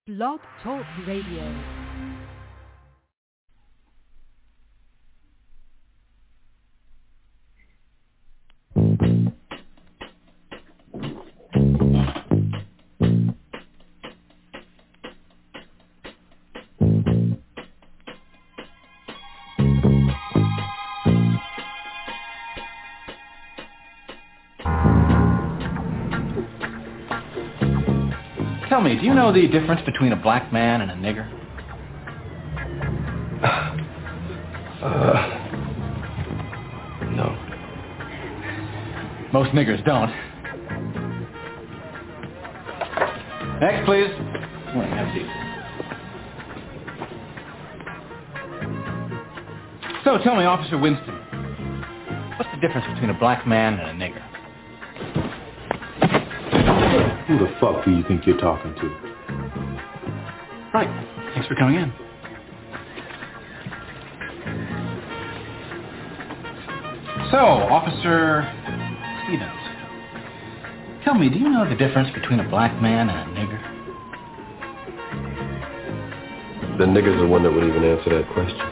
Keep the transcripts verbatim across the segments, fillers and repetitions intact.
Blog Talk Radio. Tell me, do you know the difference between a black man and a nigger? Uh, no. Most niggers don't. Next, please. Wait, have a seat. So, tell me, Officer Winston, what's the difference between a black man and a nigger? Who the fuck do you think you're talking to? Right. Thanks for coming in. So, Officer Stevens, tell me, do you know the difference between a black man and a nigger? The nigger's the one that would even answer that question.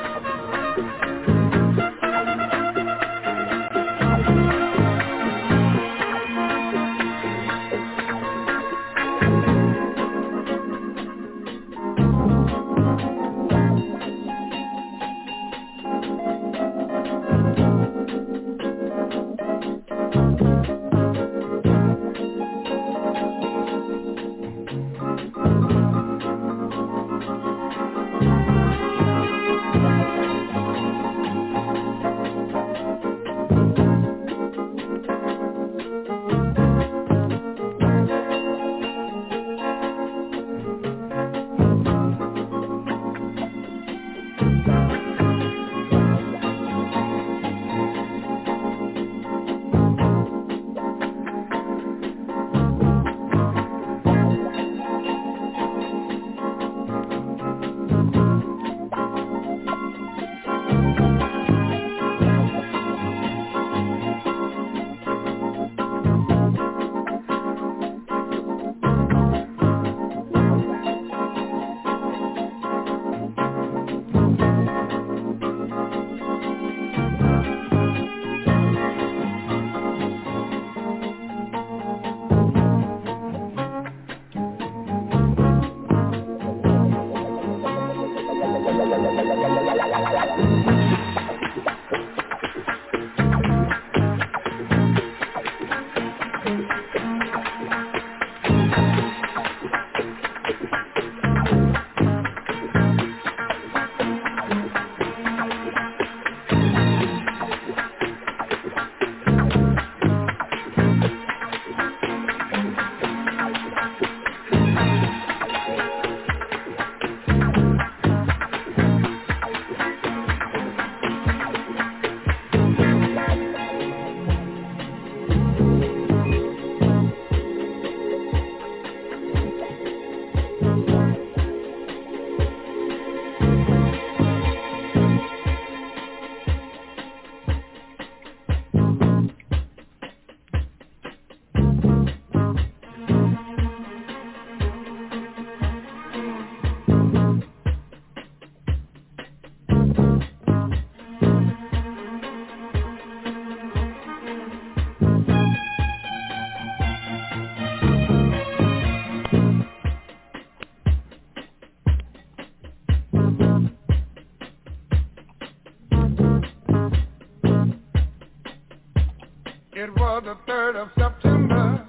It was the third of September.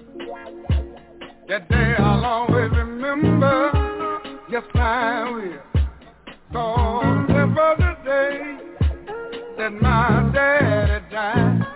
That day I'll always remember. Yes, I will. 'Cause it was the day that my daddy died.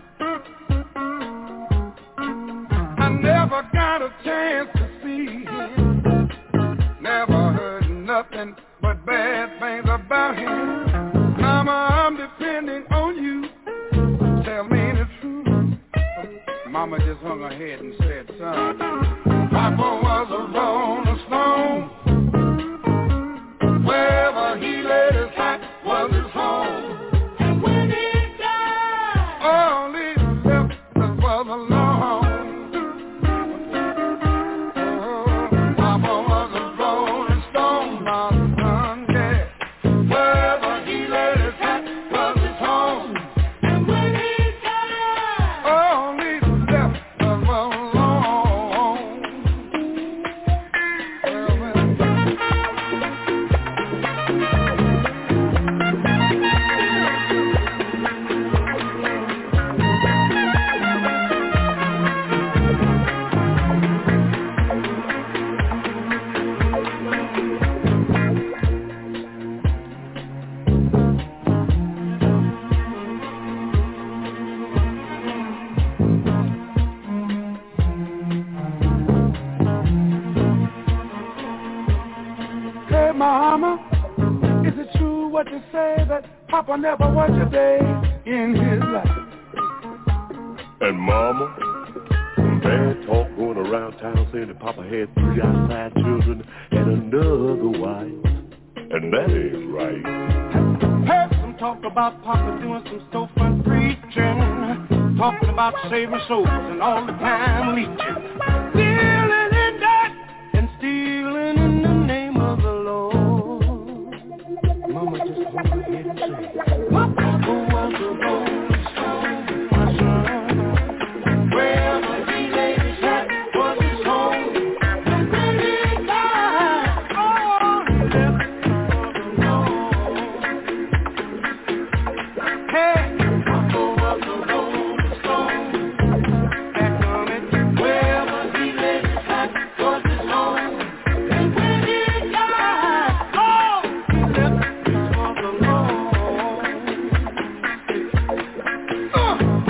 I never got a chance to see him. Never heard nothing but bad things about him. Mama, I'm depending on you. Tell me the truth. Mama just hung her head and said, son, Papa was a rolling stone. Wherever he laid his hat was his home. And when he died, all he left was alone. Oh, Papa was Hey, Mama, is it true what you say that Papa never worked a day in his life? And Mama, some bad talk going around town saying that Papa had three outside children and another wife. And that ain't right. Heard some talk about Papa doing some storefront preaching, talking about saving souls and all the time leeching, stealing in that and stealing in the name of the Lord. Mama just hold her head and say, Papa was a rolling stone, my son. Wherever he laid his hat was his home. And when he died, oh, he left it for the Lord. Hey, Papa was a rolling stone. Back on it. Wherever he laid his hat was his home. And when he died, oh, he left it for the Lord. Uh.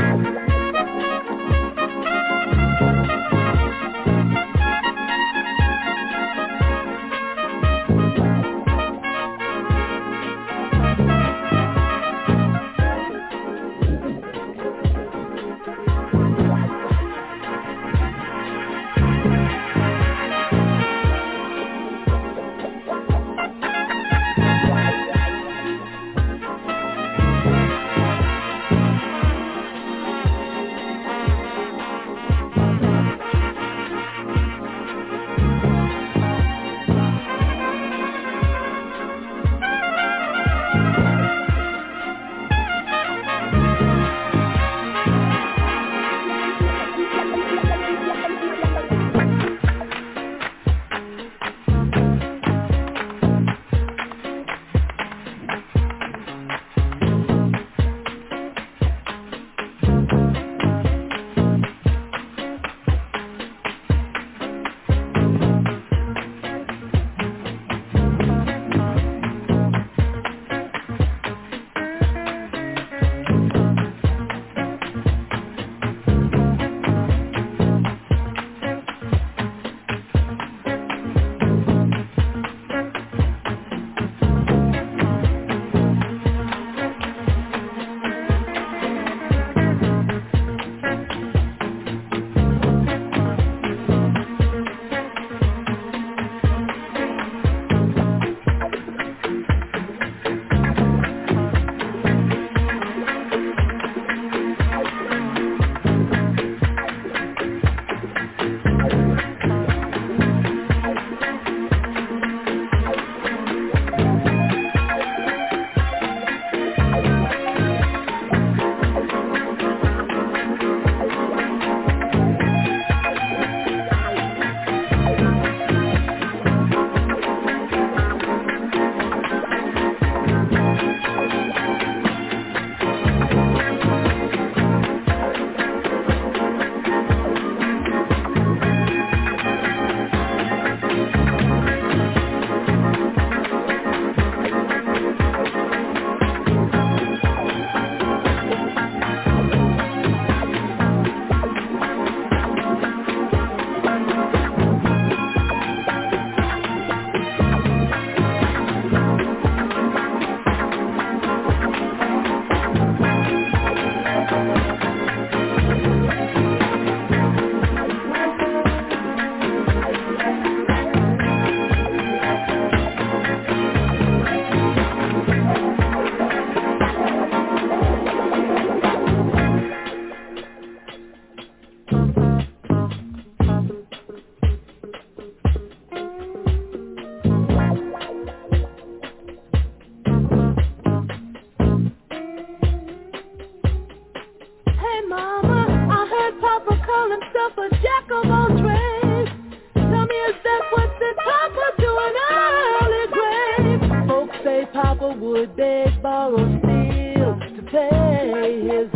would beg, borrow, steal to pay his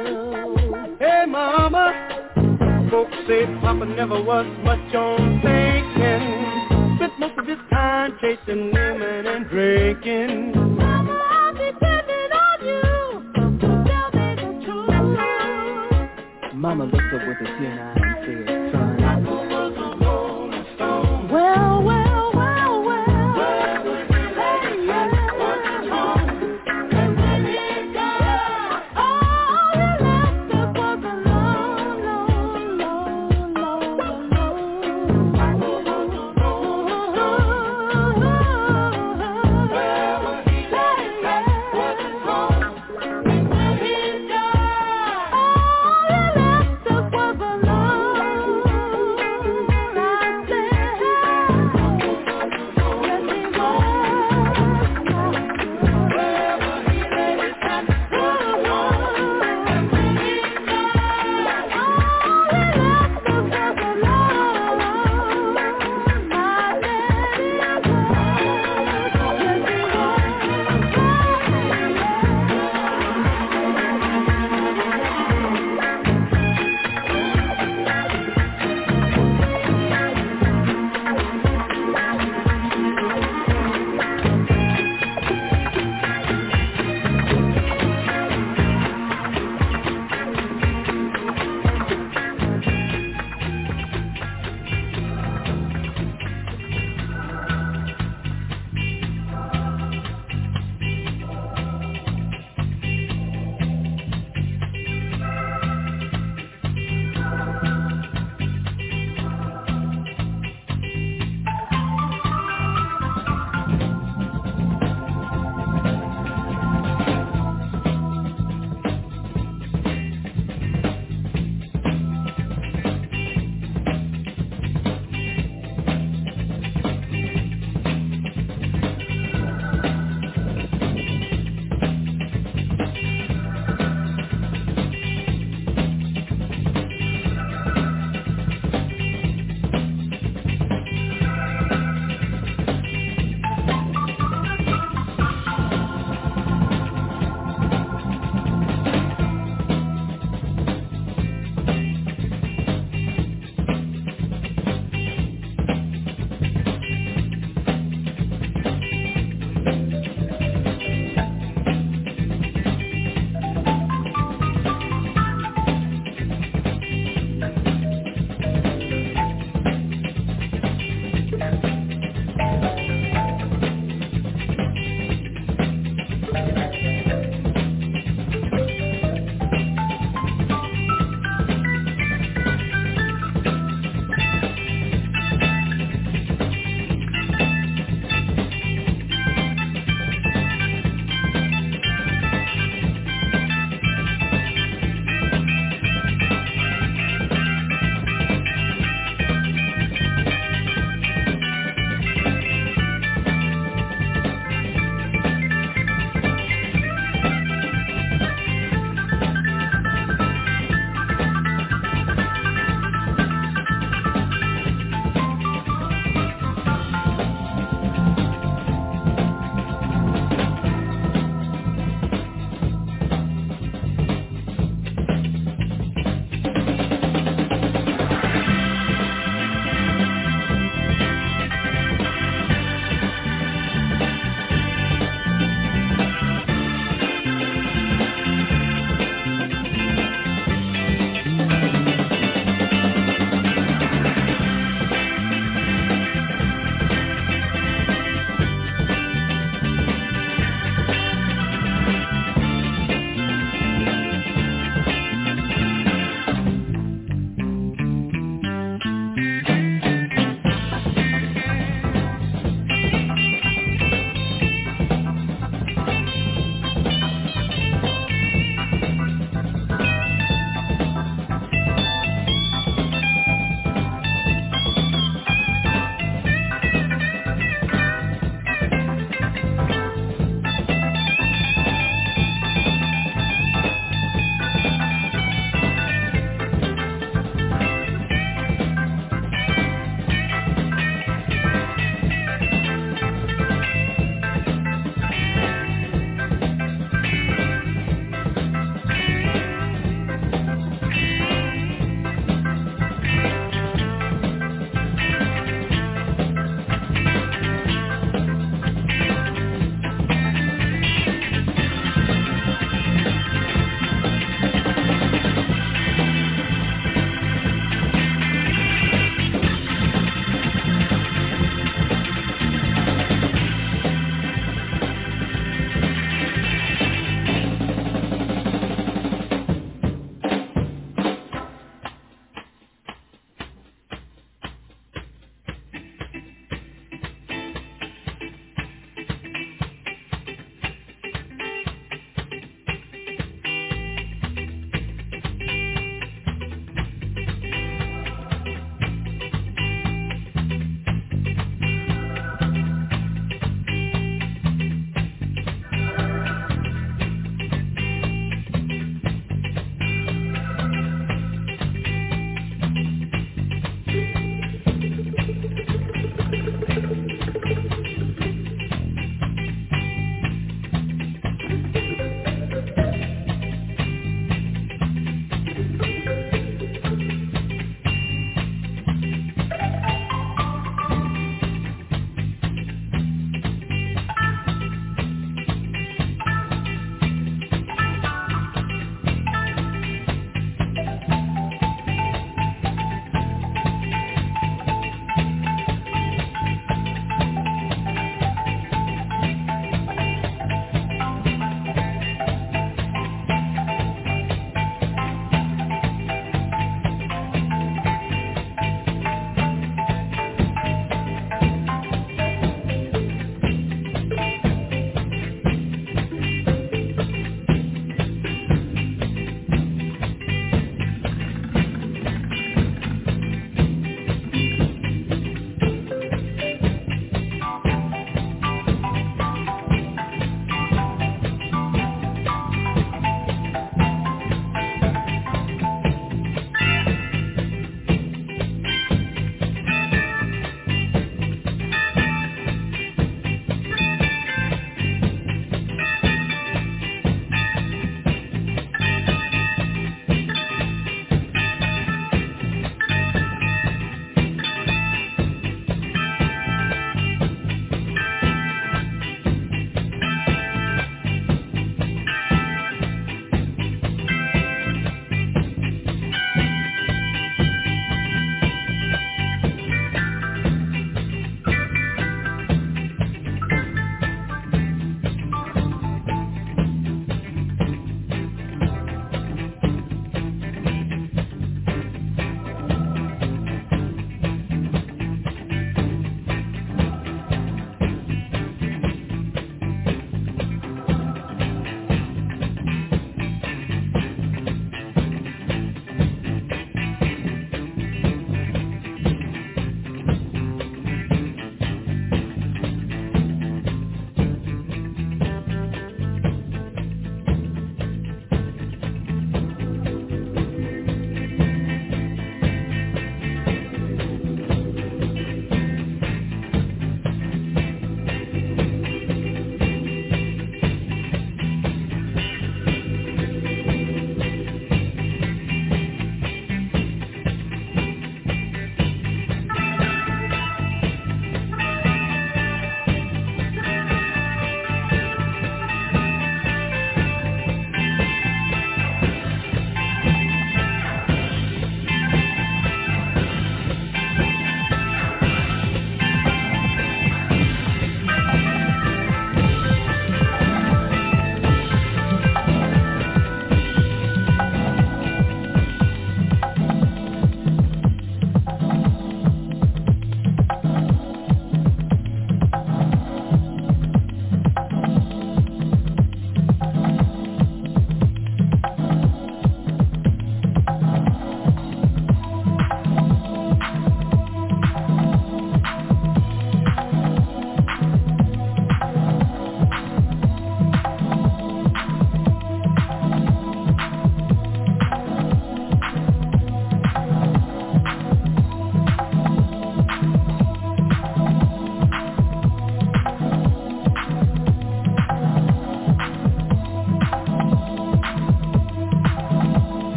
bill. Hey, Mama, folks say Papa never was much on thinking. Spent most of his time chasing women and drinking. Mama, I'm depending on you to tell me the truth. Mama looked up with a tear in her eye and said, son, Papa was a rolling stone. Well, well, well, well.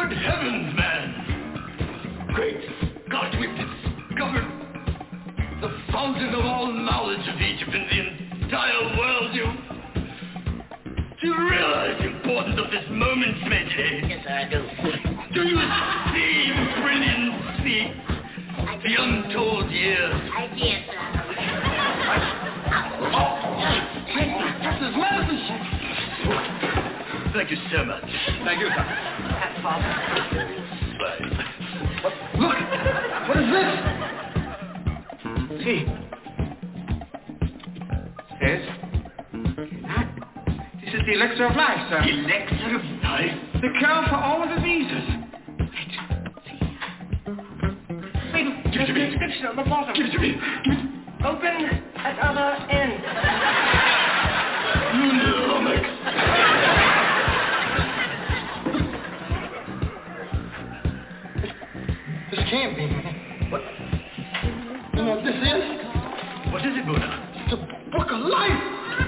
Good heavens, man! Great God, we've discovered the fountain of all knowledge of Egypt in the entire world. You, do you realize the importance of this moment, Smedley? Yes, I do. Do you see the brilliancy, the untold years? I did, sir. Professor Madison! Thank you so much. Thank you, sir. That's Father. What? Look! What is this? See. Yes? This is the elixir of life, sir. Elixir of life? The cure for all diseases. Wait, give it to me. Inscription on the bottom. Give it to me. Give it. Open at other end. Lunomic. This can't be, man. What? You know what this is? What is it, Buddha? It's the book of life.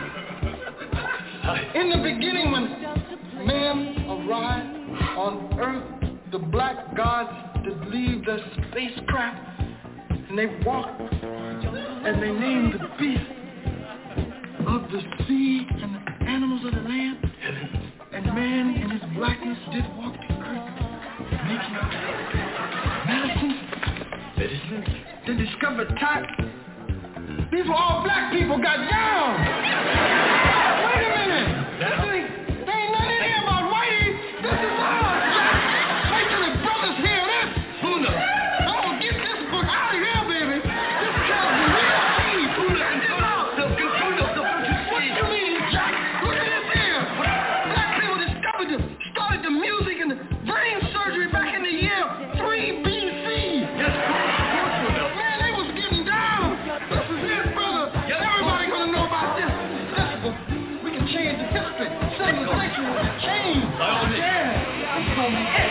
Life. In the beginning, when man arrived on earth, the black gods did leave their spacecraft, and they walked, and they named the beasts of the sea and the animals of the land. And man in his blackness did walk the earth, making medicine. Medicine? They discovered time. These were all black people got down. Wait a minute. This ain't, there ain't nothing in here about whitey. This is ours. Wait till the brothers hear this. Who knows? I'm gonna get this book out of here, baby. This tells me real deep. Who knows? Get out. No, who knows? No, what you What see? you mean, Jack? Look at this here. Black people discovered the, started the music and the brain surgery back in the year three B C. Yes, of course you know. Man, they was getting down. This is it, brother. Yes, Everybody gonna know about this. Listen, we can change the history. Civilization will change. By all means. Yeah. It's gonna be it.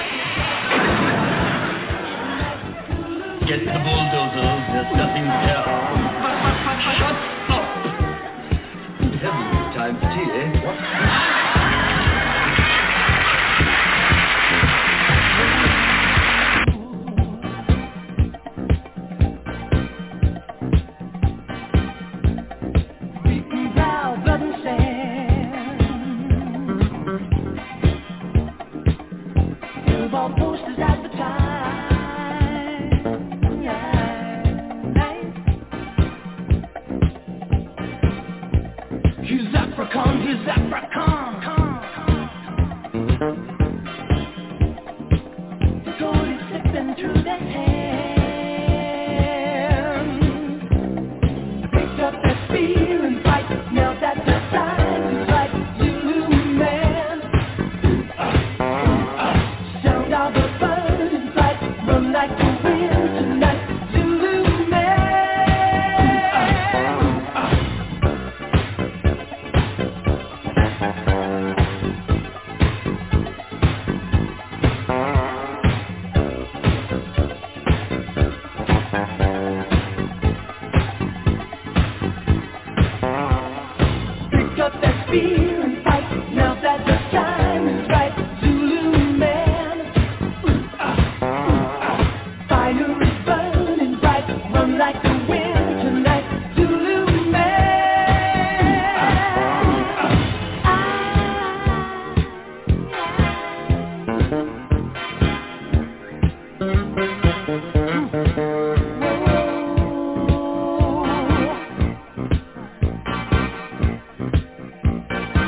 Get the bulldozers. There's nothing there. Shut up. Good heavens, time for tea, eh? What? Posters at the time. He's African, he's African. The gold is slipping through their hands. Picked up that spear and fight, knelt at the side to fight Zulu man. Sound of the burning fight, run like the wind tonight, Zulu man. Picked up that spear and fight, knelt at the time is right, Zulu man. Fire is burning bright, run like the wind tonight, Zulu man.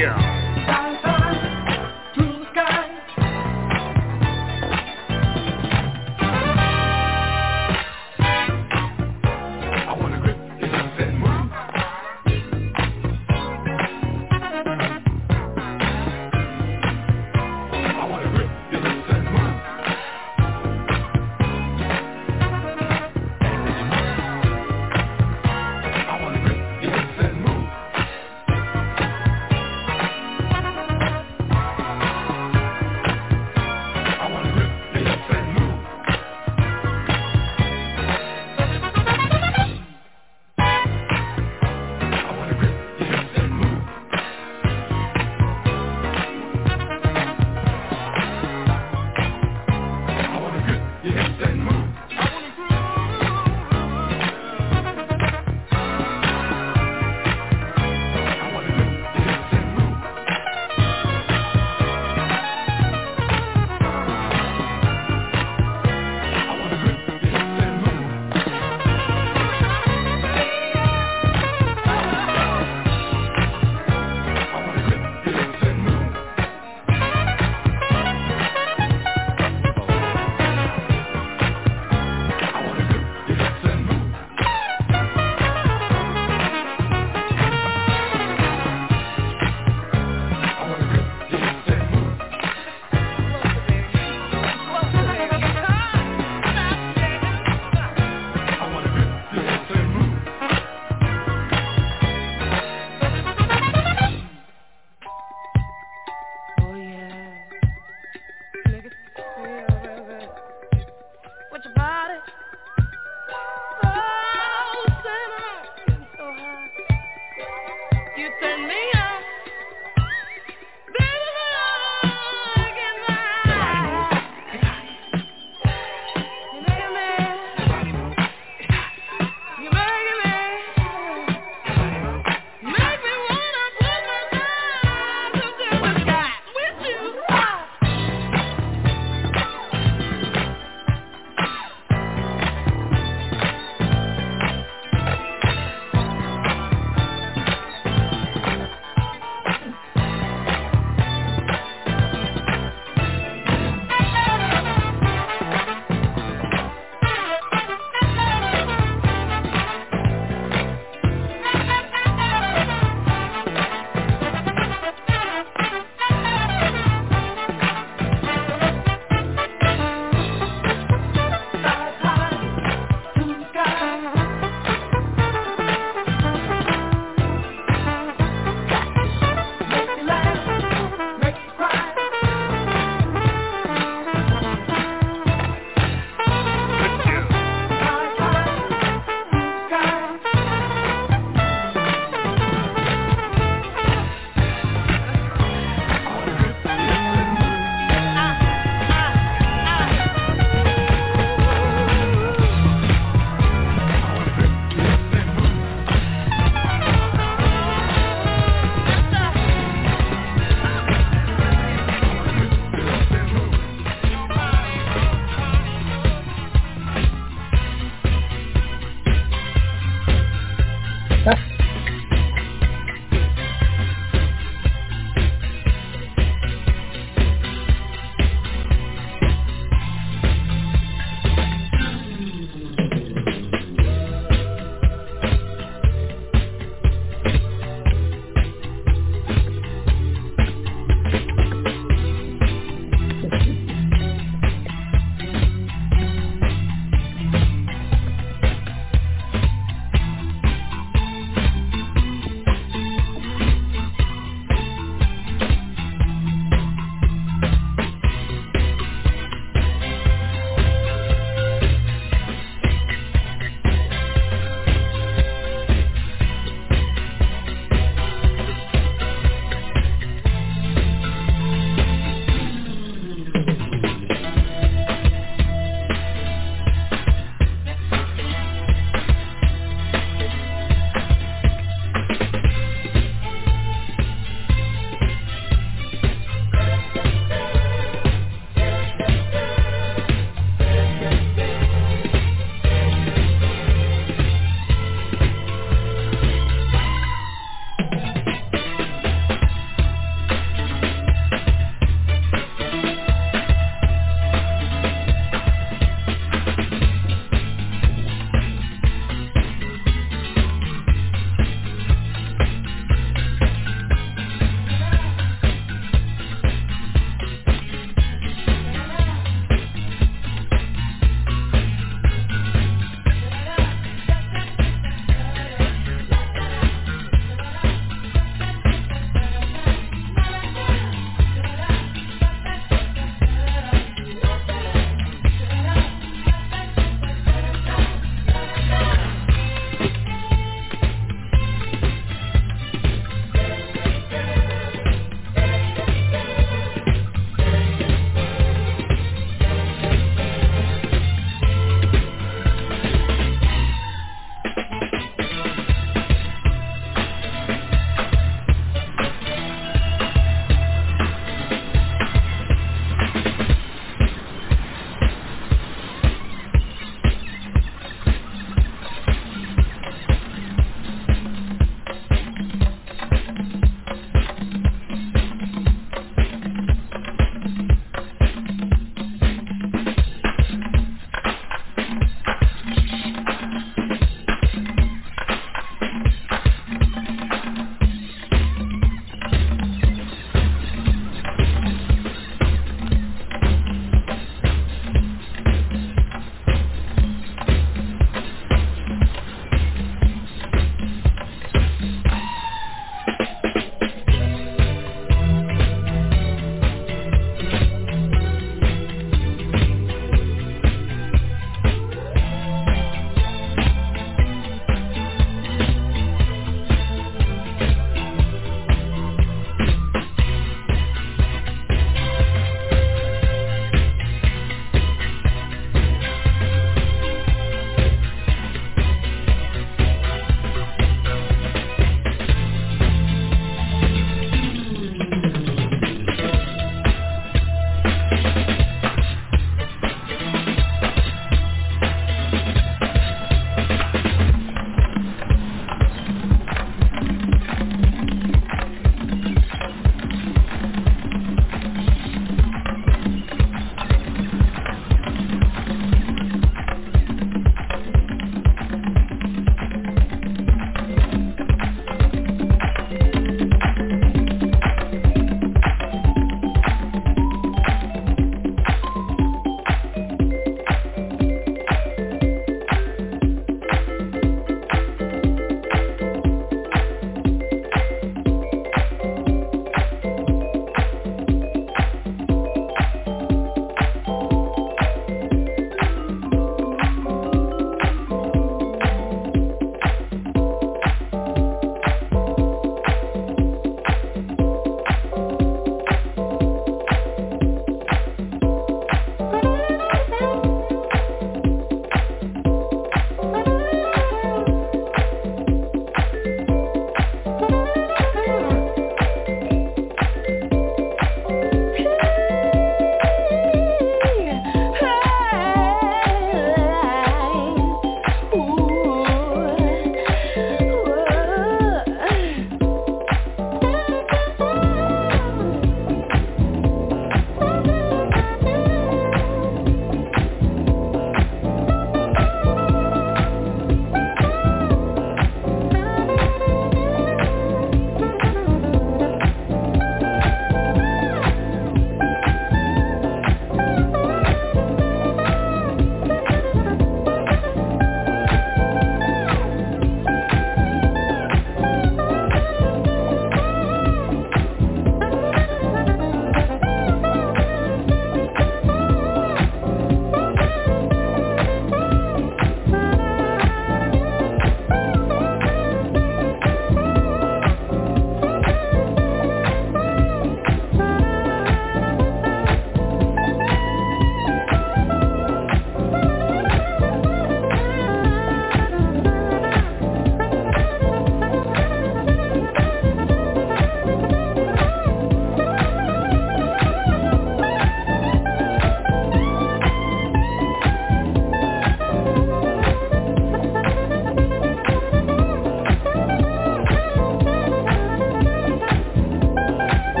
Yeah. Fly, fly through the sky. I wanna grip your hips and move. I wanna grip your hips and move. I wanna grip your hips and move.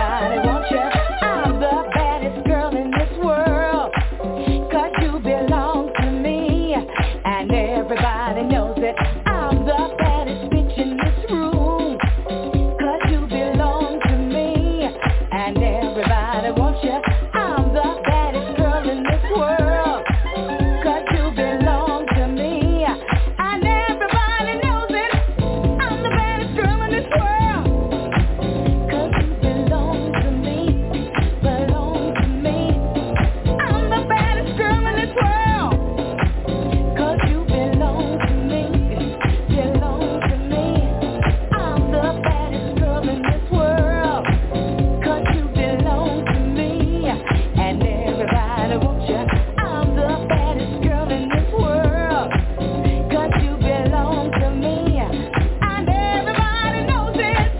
everybody wants you. I'm the baddest girl in this world, 'cause you belong to me, and everybody knows it. I'm the baddest bitch in this room, 'cause you belong to me, and everybody wants you. I'm the baddest girl in this world, 'cause you belong to me, and everybody knows it. I'm the baddest girl in this world, 'cause you belong to me, belong to me. I'm the baddest girl in this world, 'cause you belong to me, belong to me. I'm the baddest girl in this world, 'cause you belong to me, and everybody wants you. I'm the baddest girl in this world, 'cause you belong to me, and everybody knows it.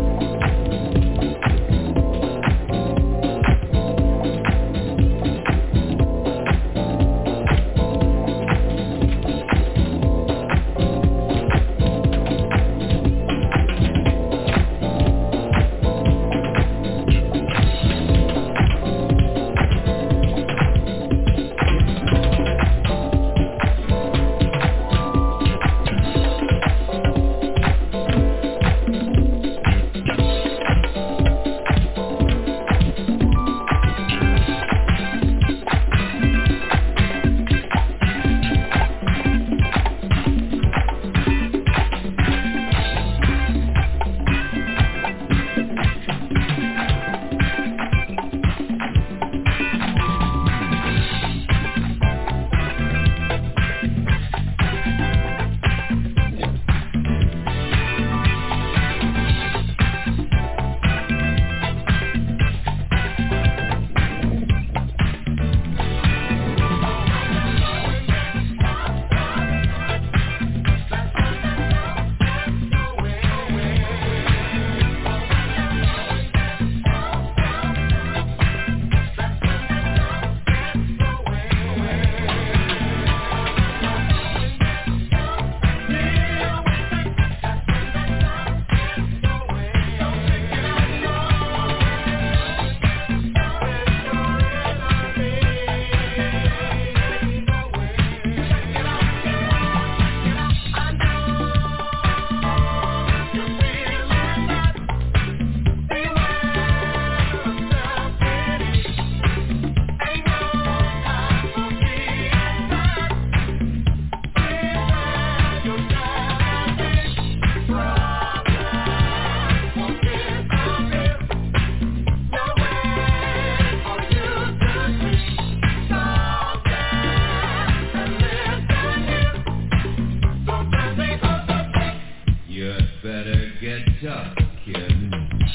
You'd better get tough, kid.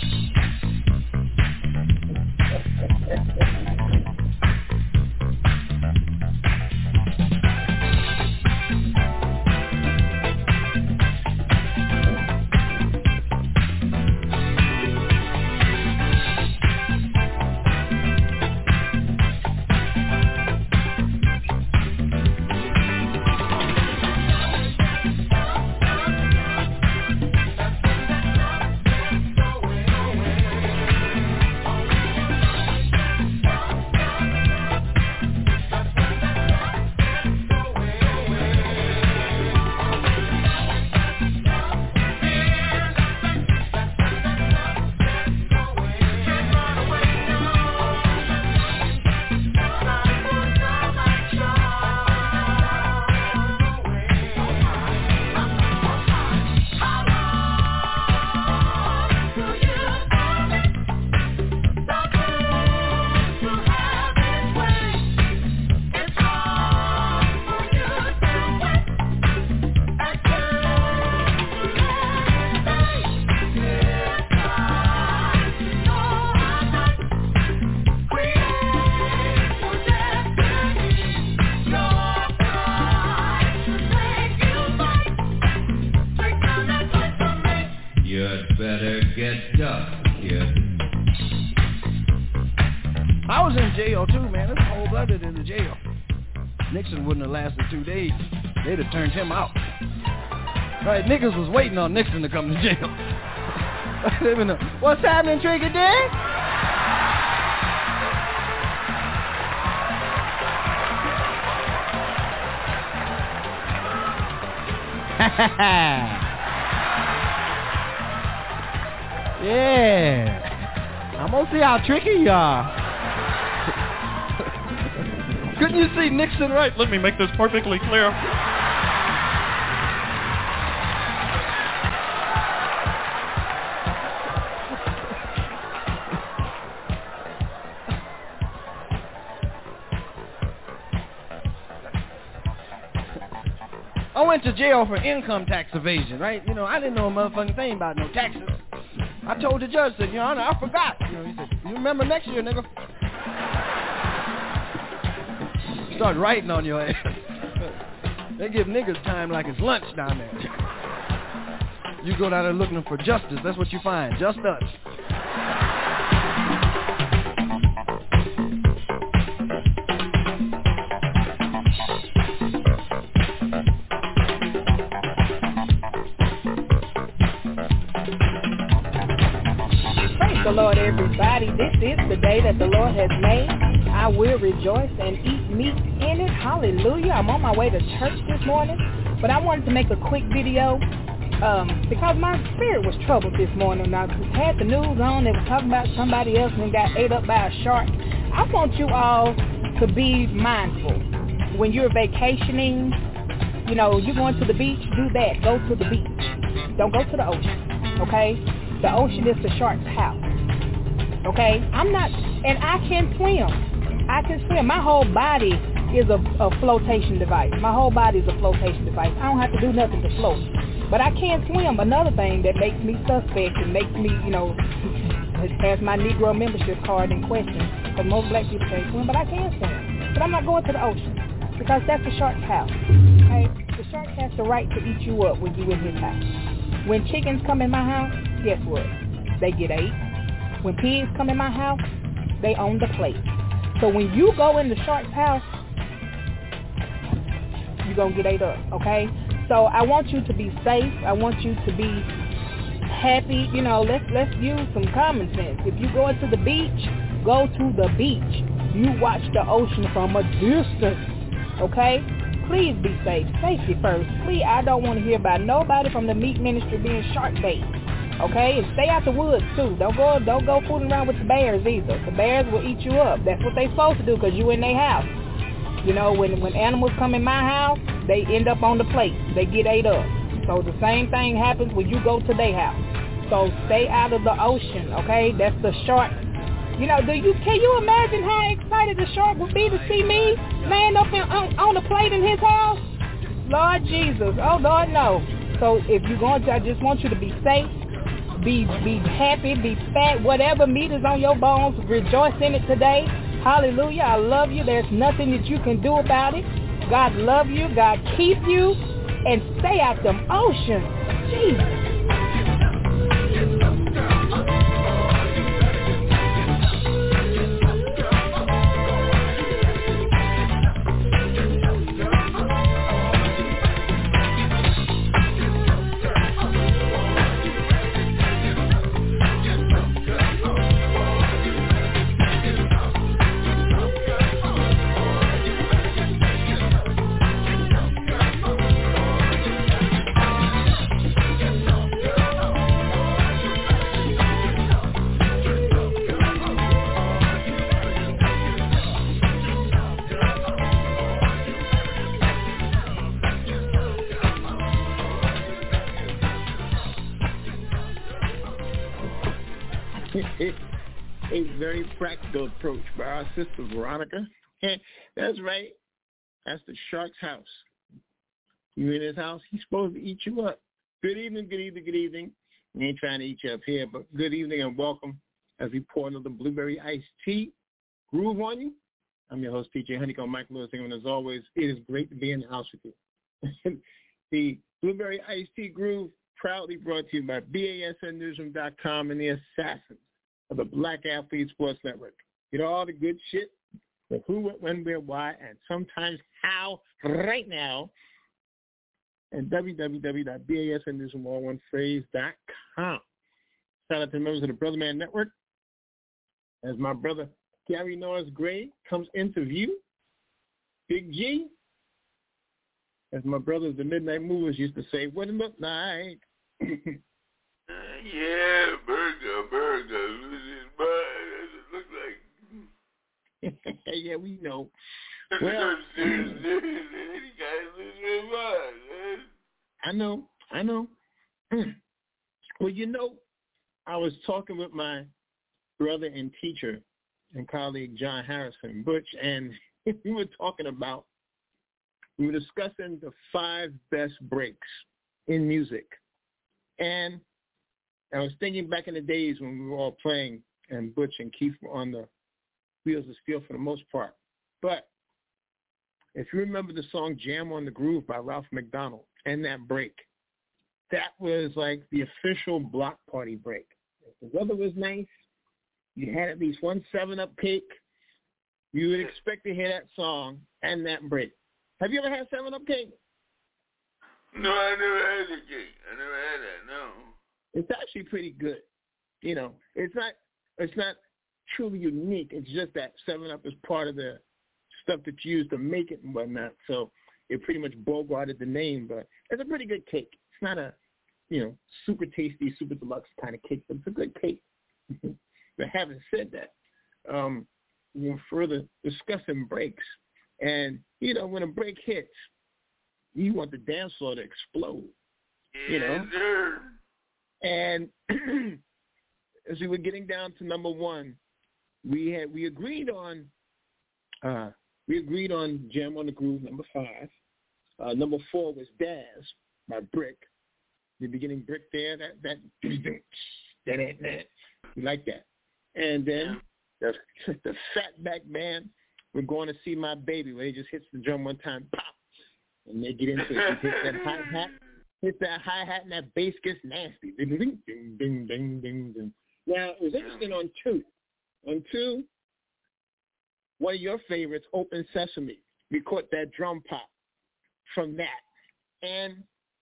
I was in jail too, man. It's cold-blooded in the jail. Nixon wouldn't have lasted two days. They'd have turned him out. Right, niggas was waiting on Nixon to come to jail. What's happening, Trigger Dick? Yeah. I'm gonna see how tricky you are. Couldn't you see Nixon right? Let me make this perfectly clear. I went to jail for income tax evasion, right? You know, I didn't know a motherfucking thing about no taxes. I told the judge, said, Your Honor, I forgot. You know, he said, you remember next year, nigga. Start writing on your ass. They give niggas time like it's lunch down there. You go down there looking for justice, that's what you find, just us. The Lord, everybody, this is the day that the Lord has made. I will rejoice and eat meat in it. Hallelujah. I'm on my way to church this morning, but I wanted to make a quick video um, because my spirit was troubled this morning. I had the news on. They were talking about somebody else and got ate up by a shark. I want you all to be mindful. When you're vacationing, you know, you're going to the beach, do that. Go to the beach. Don't go to the ocean, okay? The ocean is the shark's house. Okay, I'm not, and I can swim. I can swim. My whole body is a, a flotation device. My whole body is a flotation device. I don't have to do nothing to float. But I can swim. Another thing that makes me suspect and makes me, you know, has my Negro membership card in question. Because most black people can't swim, but I can swim. But I'm not going to the ocean because that's the shark's house. Okay, the shark has the right to eat you up when you in his house. When chickens come in my house, guess what? They get ate. When pigs come in my house, they own the plate. So when you go in the shark's house, you're going to get ate up, okay? So I want you to be safe. I want you to be happy. You know, let's let's use some common sense. If you go into the beach, go to the beach. You watch the ocean from a distance, okay? Please be safe. Safety first. Please, I don't want to hear about nobody from the meat ministry being shark bait. Okay, and stay out the woods too. Don't go, don't go fooling around with the bears either. The bears will eat you up. That's what they supposed to do because you in their house. You know, when when animals come in my house, they end up on the plate. They get ate up. So the same thing happens when you go to their house. So stay out of the ocean. Okay, that's the shark. You know, do you can you imagine how excited the shark would be to see me laying up in, on, on the plate in his house? Lord Jesus, oh Lord, no. So if you're going to, I just want you to be safe. Be be happy, be fat, whatever meat is on your bones, rejoice in it today. Hallelujah, I love you. There's nothing that you can do about it. God love you, God keep you, and stay out them oceans. Jesus. A very practical approach by our sister Veronica. That's right. That's the shark's house. You in his house, he's supposed to eat you up. Good evening, good evening, good evening. We ain't trying to eat you up here, but good evening and welcome as we pour another blueberry iced tea groove on you. I'm your host, P J Honeycomb, Mike Lewis, and as always, it is great to be in the house with you. The blueberry iced tea groove proudly brought to you by B A S N newsroom dot com and the Assassins of the Black Athlete Sports Network. Get all the good shit, the who, what, when, where, why, and sometimes how right now at w w w dot b a s n newsroom all one phrase dot com. Shout out to the members of the Brother Man Network as my brother Gary Norris Gray comes into view. Big G, as my brothers, the Midnight Movers, used to say, "What in the night?" uh, yeah, burger, burger, losing mind. It looks like. Yeah, we know. Well, I know, I know. Well, you know, I was talking with my brother and teacher and colleague John Harrison Butch, and we were talking about, we were discussing the five best breaks in music. And I was thinking back in the days when we were all playing, and Butch and Keith were on the Wheels of Steel for the most part. But if you remember the song Jam on the Groove by Ralph McDonald and that break, that was like the official block party break. If the weather was nice, you had at least one seven up cake, you would expect to hear that song and that break. Have you ever had seven up cake? No, I never had the cake. I never had that, no. It's actually pretty good. You know, it's not it's not truly unique. It's just that seven up is part of the stuff that you use to make it and whatnot. So it pretty much bogarted the name, but it's a pretty good cake. It's not a, you know, super tasty, super deluxe kind of cake, but it's a good cake. But having said that, um, we're further discussing breaks. And, you know, when a break hits, you want the dance floor to explode, you know? Yes, sir. And as we were getting down to number one, we had we agreed on uh, we agreed on Jam on the Groove, number five. Uh, number four was Daz by Brick. The beginning Brick there, that that that that, that. We like that. And then the the Fatback Band, We're Going to See My Baby, where he just hits the drum one time, pop, and they get into it. He hits that hi hat, hits that hi hat, and that bass gets nasty. Ding ding ding ding ding ding ding. Now it was interesting on two. On two, one of your favorites, Open Sesame. We caught that drum pop from that, and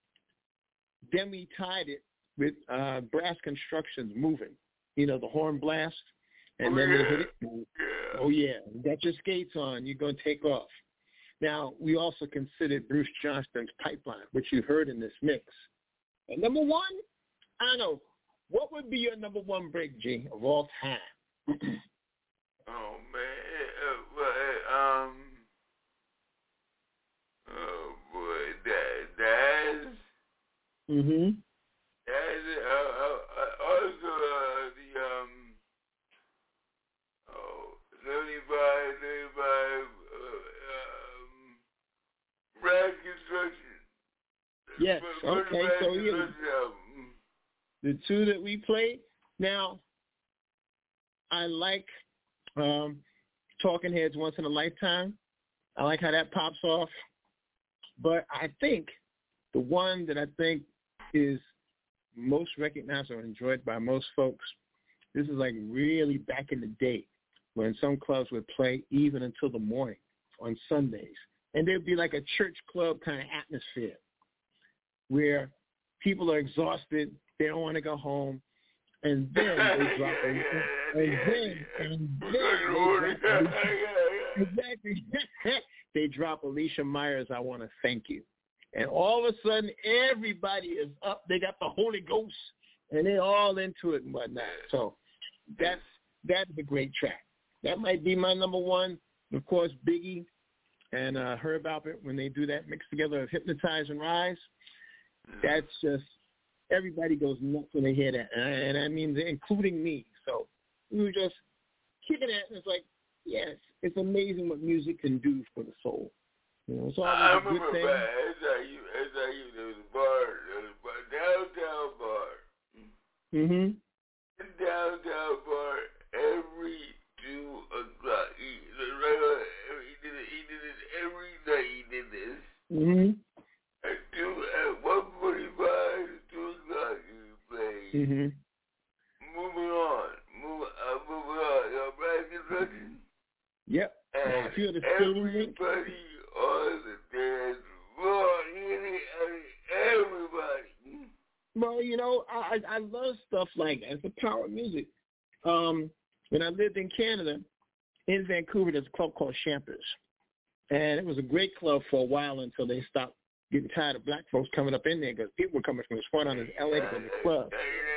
then we tied it with uh, Brass Construction's Moving. You know, the horn blast, and oh, then yeah. they hit it. Yeah. Oh, yeah. You got your skates on. You're going to take off. Now, we also considered Bruce Johnston's Pipeline, which you heard in this mix. And number one, I don't know, what would be your number one break, G, of all time? Oh, man. Uh, well, um, oh, boy. That, that's... Mm-hmm. That's, uh, uh, also, uh, the, um, oh, seventy-five, seventy-five, uh, um, Brass Construction. Yes, okay, so yeah, the two that we played. Now, I like um, Talking Heads Once in a Lifetime. I like how that pops off. But I think the one that I think is most recognized or enjoyed by most folks, this is like really back in the day when some clubs would play even until the morning on Sundays. And there'd be like a church club kind of atmosphere where people are exhausted, they don't want to go home, and then they drop it. And then, and then they drop exactly. They drop Alicia Myers, I Want to Thank You. And all of a sudden, everybody is up. They got the Holy Ghost, and they're all into it and whatnot. So that's that's a great track. That might be my number one. Of course, Biggie and uh, Herb Alpert, when they do that mix together of Hypnotize and Rise, that's just, everybody goes nuts when they hear that. And, and I mean, including me. So we were just kicking it, and it's like, yes, it's amazing what music can do for the soul. You know, it's always I a remember, good thing. man, it's like you, it's like you, there was a bar, there was a bar, downtown bar. Mm-hmm. Downtown bar, every two o'clock. He, the regular, he did it, he did it every night, he did this. Mm-hmm. At two, at one forty-five, two o'clock, he played. Mm-hmm. Moving on, move, uh, moving on, you know, Brass Construction. Yep. And a few of the everybody on the dance floor, everybody. Well, you know, I I love stuff like that. It's the power of music. Um, when I lived in Canada, in Vancouver, there's a club called Champers. And it was a great club for a while until they stopped getting tired of black folks coming up in there because people were coming from as far down as L A to go to the club.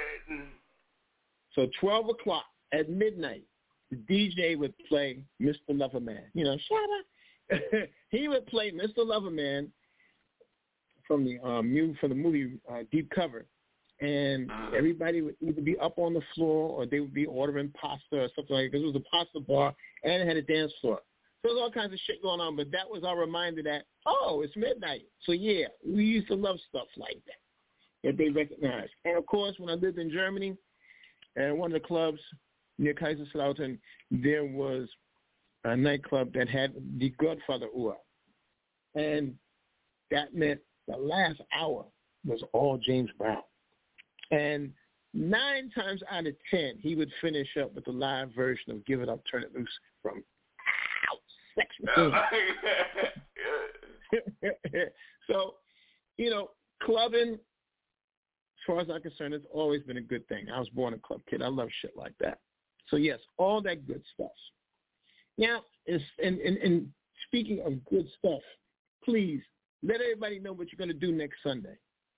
So twelve o'clock at midnight, the D J would play Mister Loverman. You know, shut up. He would play Mister Loverman from the um from the movie uh, Deep Cover, and everybody would either be up on the floor or they would be ordering pasta or something like that. Because it was a pasta bar and it had a dance floor. So there's all kinds of shit going on, but that was our reminder that, oh, it's midnight. So, yeah, we used to love stuff like that, that they recognized. And, of course, when I lived in Germany, at one of the clubs near Kaiserslautern, there was a nightclub that had the Godfather Uhr. And that meant the last hour was all James Brown. And nine times out of ten, he would finish up with the live version of Give It Up, Turn It Loose from Sex Machine. So, you know, clubbing, as far as I'm concerned, it's always been a good thing. I was born a club kid. I love shit like that. So, yes, all that good stuff. Now, it's, and, and, and speaking of good stuff, please let everybody know what you're going to do next Sunday.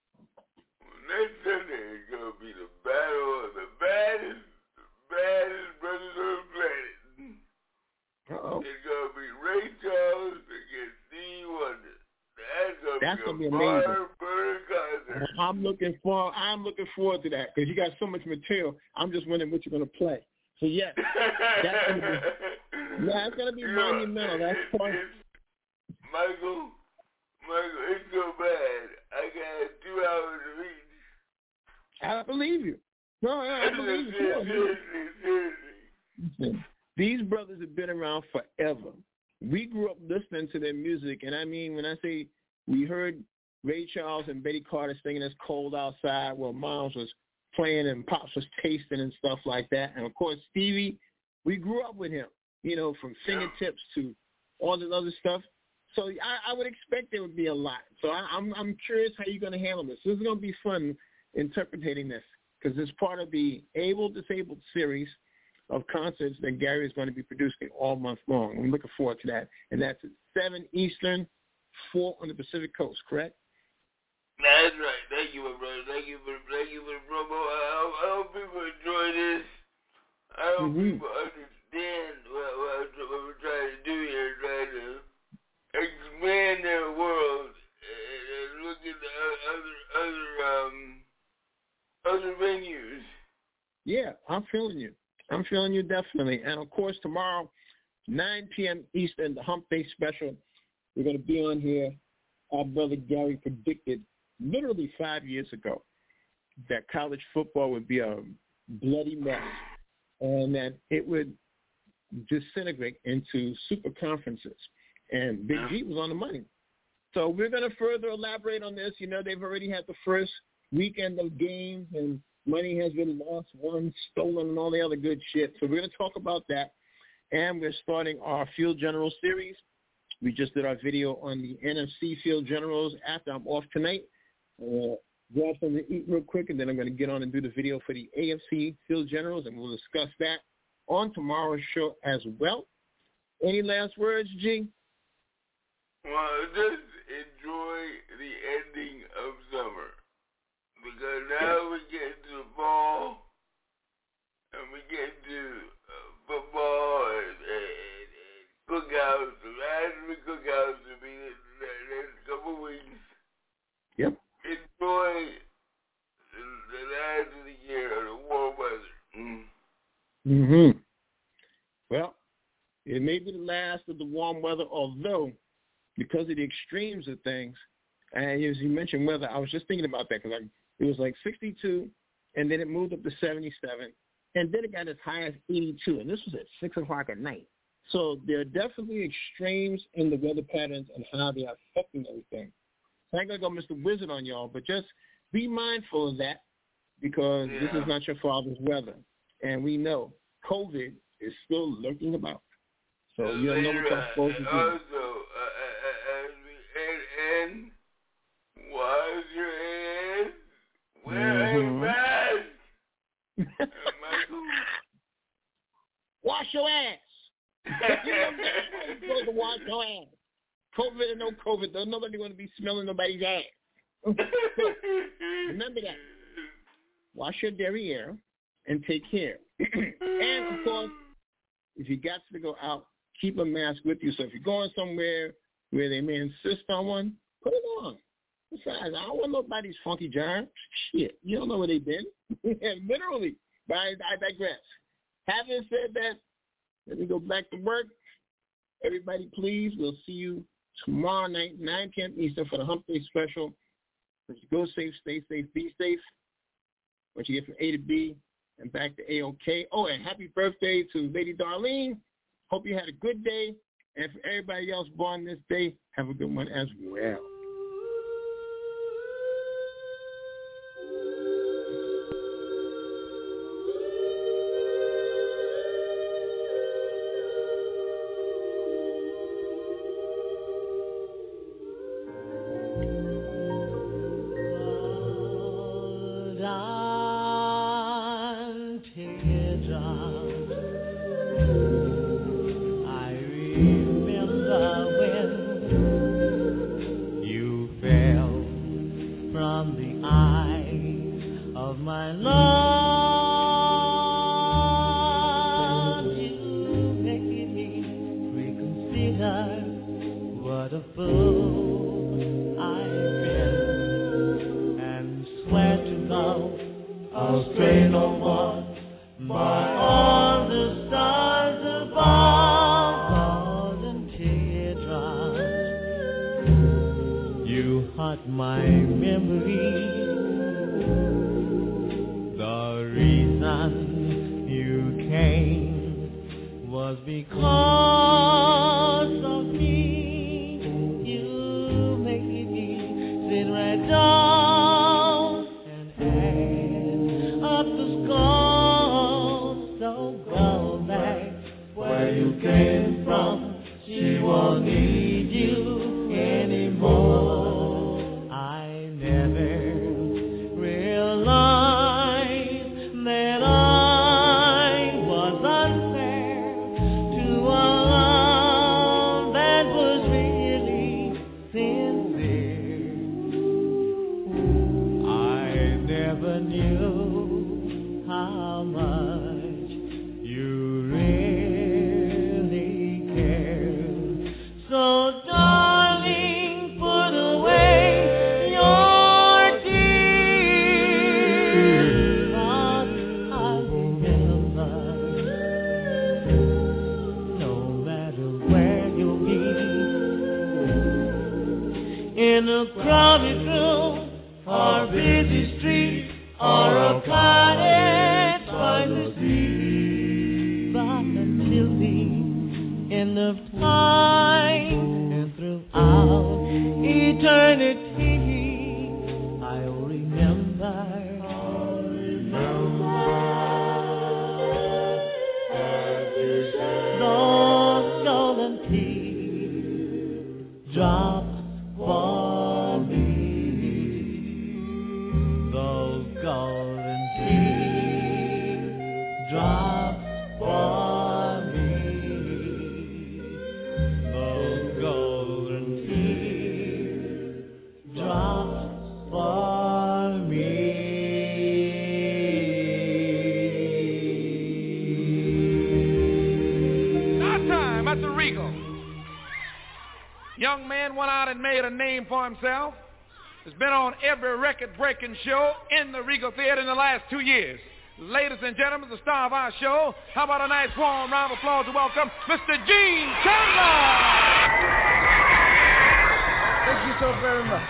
Next Sunday is going to be the battle of the baddest, baddest brothers on the planet. Uh-oh. It's going to be Ray Charles against Stevie Wonder. That's going to That's be gonna a be amazing. barn-burner concert. I'm looking for. I'm looking forward to that because you got so much material. I'm just wondering what you're going to play. So yes, that's going to be. Yeah, it's going to be you monumental. Know, That's it, part. Michael, Michael, it's so bad. I got two hours to read. I believe you. No, I believe you. Seriously, seriously. These brothers have been around forever. We grew up listening to their music, and I mean, when I say we heard Ray Charles and Betty Carter singing "It's Cold Outside," while Moms was playing and Pops was tasting and stuff like that, and of course Stevie, we grew up with him. You know, from fingertips to all this other stuff. So I, I would expect there would be a lot. So I, I'm I'm curious how you're going to handle this. This is going to be fun interpreting this because it's part of the Able Disabled series of concerts that Gary is going to be producing all month long. I'm looking forward to that. And that's at seven Eastern, four on the Pacific Coast, correct? That's right. Thank you, my brother. Thank you for, thank you for the promo. I hope, I hope people enjoy this. I hope mm-hmm. people understand what, what, what we're trying to do here, trying to expand their world and, and look at the other, other, um, other venues. Yeah, I'm feeling you. I'm feeling you definitely. And, of course, tomorrow, nine p.m. Eastern, the Hump Day special, we're going to be on here. Our brother Gary predicted literally five years ago that college football would be a bloody mess and that it would disintegrate into super conferences. And Big G was on the money. So we're going to further elaborate on this. You know, they've already had the first weekend of games and money has been lost, won, stolen, and all the other good shit. So we're going to talk about that. And we're starting our Field General series. We just did our video on the N F C Field Generals after I'm off tonight. Uh, grab something to eat real quick, and then I'm going to get on and do the video for the A F C Field Generals, and we'll discuss that on tomorrow's show as well. Any last words, G? Well, just enjoy the ending of summer. Because now we get to the fall, and we get to uh, football and, and, and cookouts. The last of the cookouts will be in the next couple weeks. Yep. Enjoy the, the last of the year of the warm weather. Mm. Mm-hmm. Well, it may be the last of the warm weather, although because of the extremes of things, and as you mentioned weather, I was just thinking about that because it was like sixty-two, and then it moved up to seventy-seven, and then it got as high as eighty-two, and this was at six o'clock at night. So there are definitely extremes in the weather patterns and how they are affecting everything. So I ain't going to go Mister Wizard on y'all, but just be mindful of that because yeah. this is not your father's weather. And we know COVID is still lurking about. So you don't know what you're supposed to do. Also, uh, uh, uh, and, and wash your hands, wear mm-hmm. a mask. uh, Michael. Wash your ass. You know, you're supposed to wash your ass. COVID or no COVID, though, nobody want to be smelling nobody's ass. So, remember that. Wash your derriere and take care. And, of course, if you got to go out, keep a mask with you. So if you're going somewhere where they may insist on one, put it on. Besides, I don't want nobody's funky germs. Shit, you don't know where they've been. Literally. But I, I digress. Having said that, let me go back to work. Everybody, please, we'll see you tomorrow night, nine p.m. Eastern for the Hump Day special. Go safe, stay safe, be safe. Once you get from A to B and back to A-OK. Oh, and happy birthday to Lady Darlene. Hope you had a good day. And for everybody else born this day, have a good one as well. For himself, has been on every record-breaking show in the Regal Theater in the last two years. Ladies and gentlemen, the star of our show, how about a nice warm round of applause to welcome Mister Gene Chandler! Thank you so very much.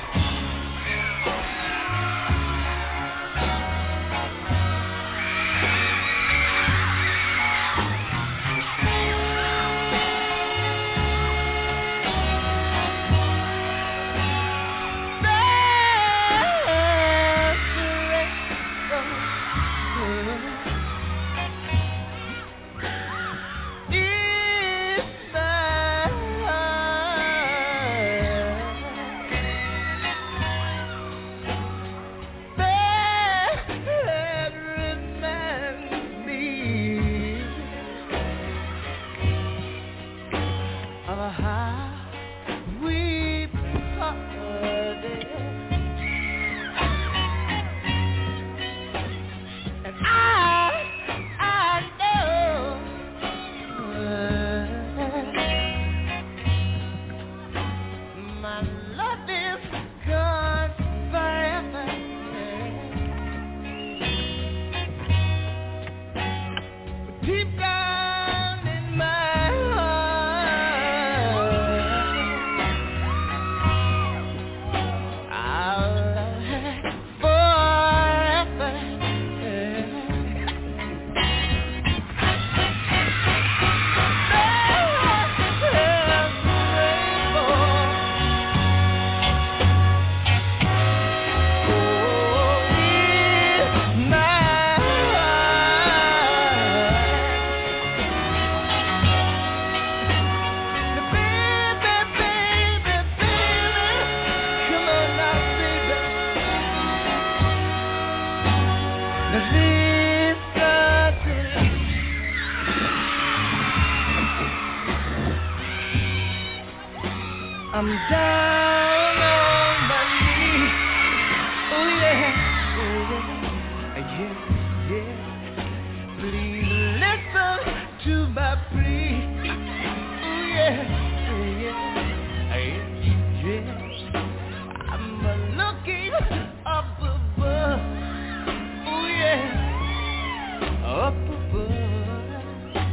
I'm down on my knees. Oh yeah, oh yeah, yeah, yeah. Please listen to my plea. Oh yeah, yeah, yeah, yeah. I'm looking up above. Oh yeah, up above.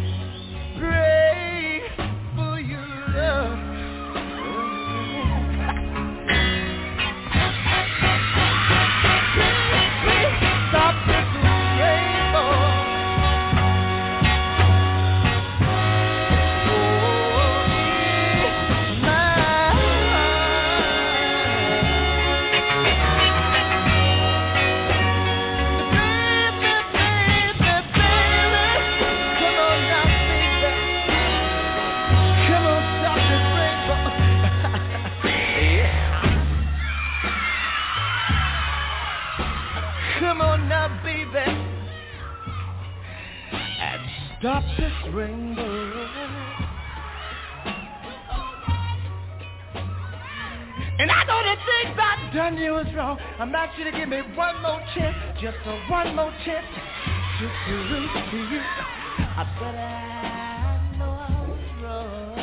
Pray for your love. Stop this rainbow. Come on now, baby, and stop this rainbow. And I know the things I've done you was wrong. I'm asking you to give me one more chance, just a one more chance, just to prove to you. I bet I know I was wrong.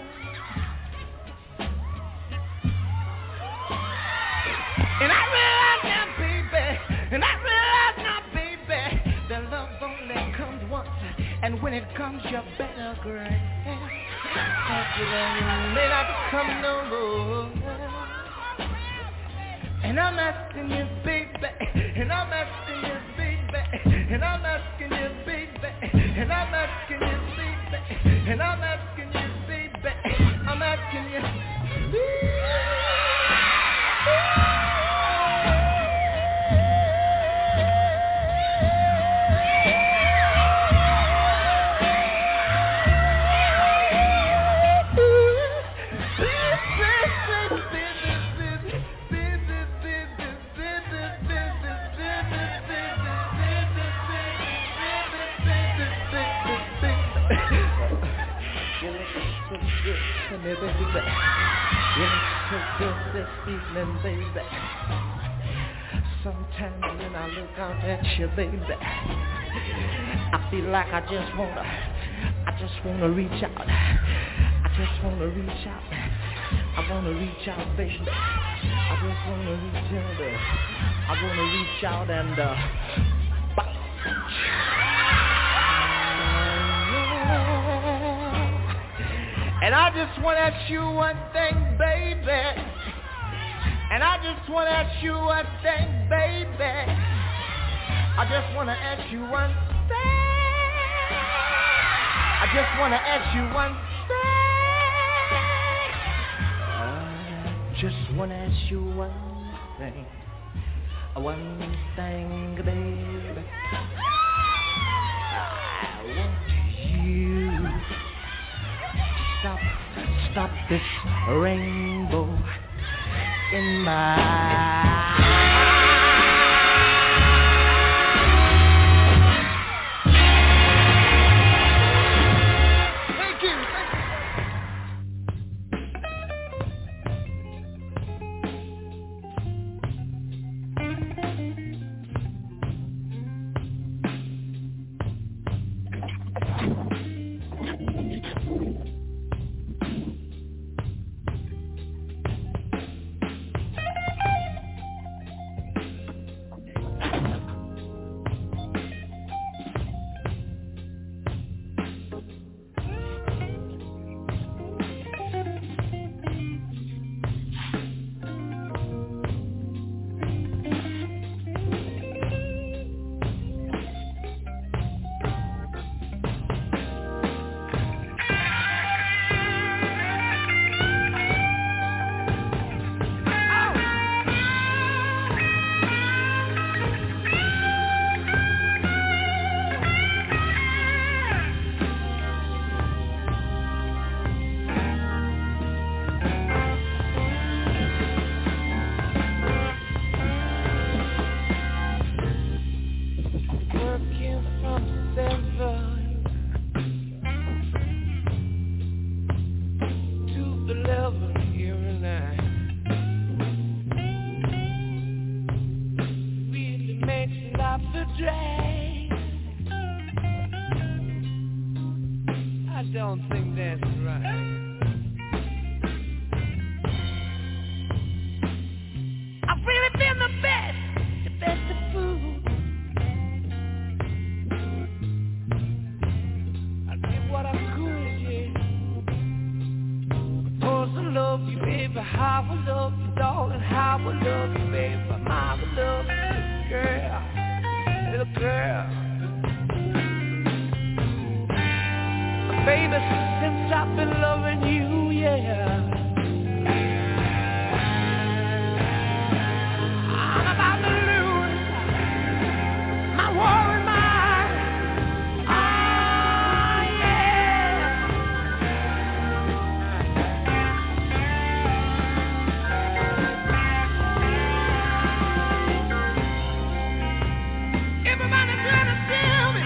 And I realize now, baby, and I realize now, baby, that love only comes once, and when it comes, you better grab. Cause it may not come no more. And I'm asking you, baby, and I'm asking you, baby, and I'm asking you, baby, and I'm asking you, baby, and I'm asking you, baby, I'm asking you, please. Me, baby, you look so good this evening, baby. Sometimes when I look out at you, baby, I feel like I just wanna, I just wanna reach out. I just wanna reach out. I wanna reach out, baby. I just wanna reach out. Uh, I wanna reach out and uh, and I just want to ask you one thing, baby. And I just want to ask you one thing, baby. I just want to ask you one thing. I just want to ask you one thing. I just want to ask you one thing. One thing, baby. I want you. Stop, stop this rainbow in my Thank you. don't think that's right. I've really been the best, the best of food. I did what I could, yeah. Supposed to love you, baby, how I love you, darling, how I love you, baby, how I love you, girl, little girl. Baby, since I've been loving you, yeah, I'm about to lose my worried mind. Ah, yeah. Everybody trying to tell me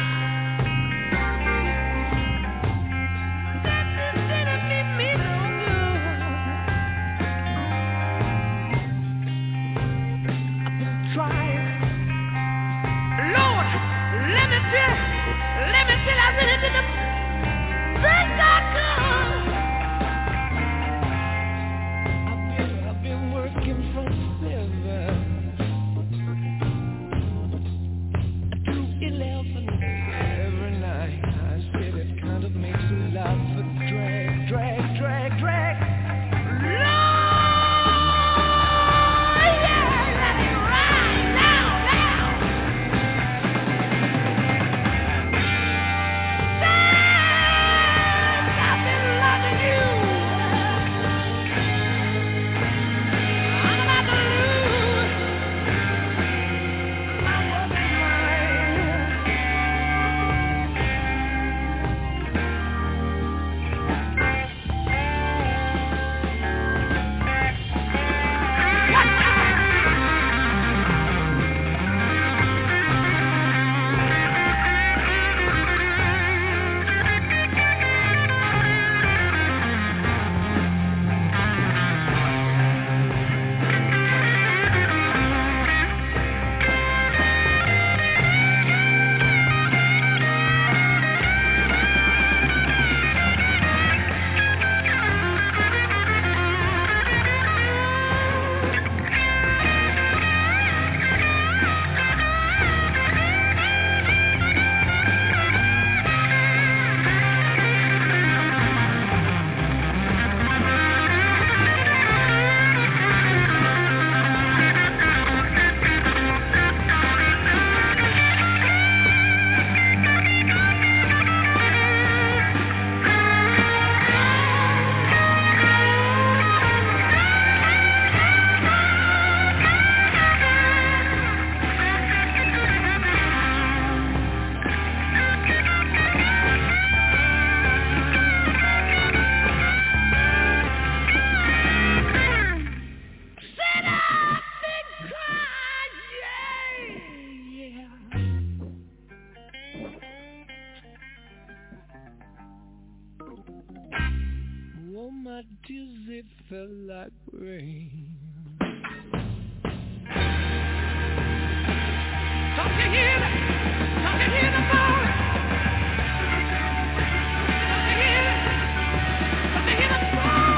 tears, it felt like rain. Don't you hear that? Don't you hear the phone? Don't you hear it? Don't you hear the phone?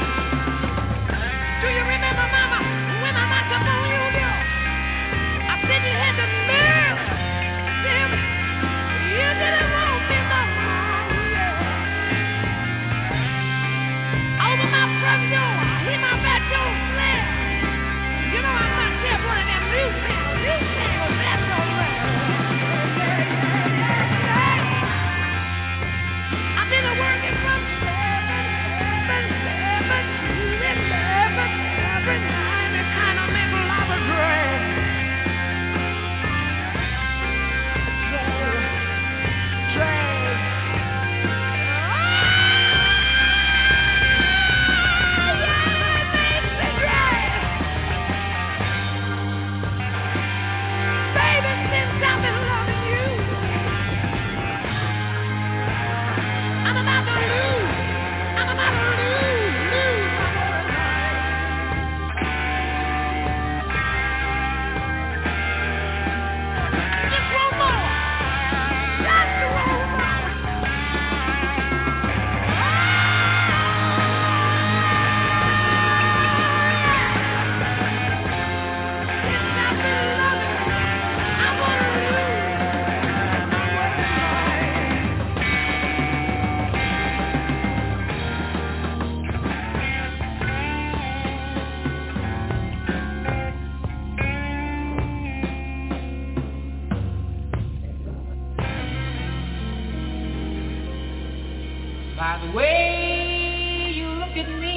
Do you remember, Mama, when I knocked up on you, girl? I by the way you look at me.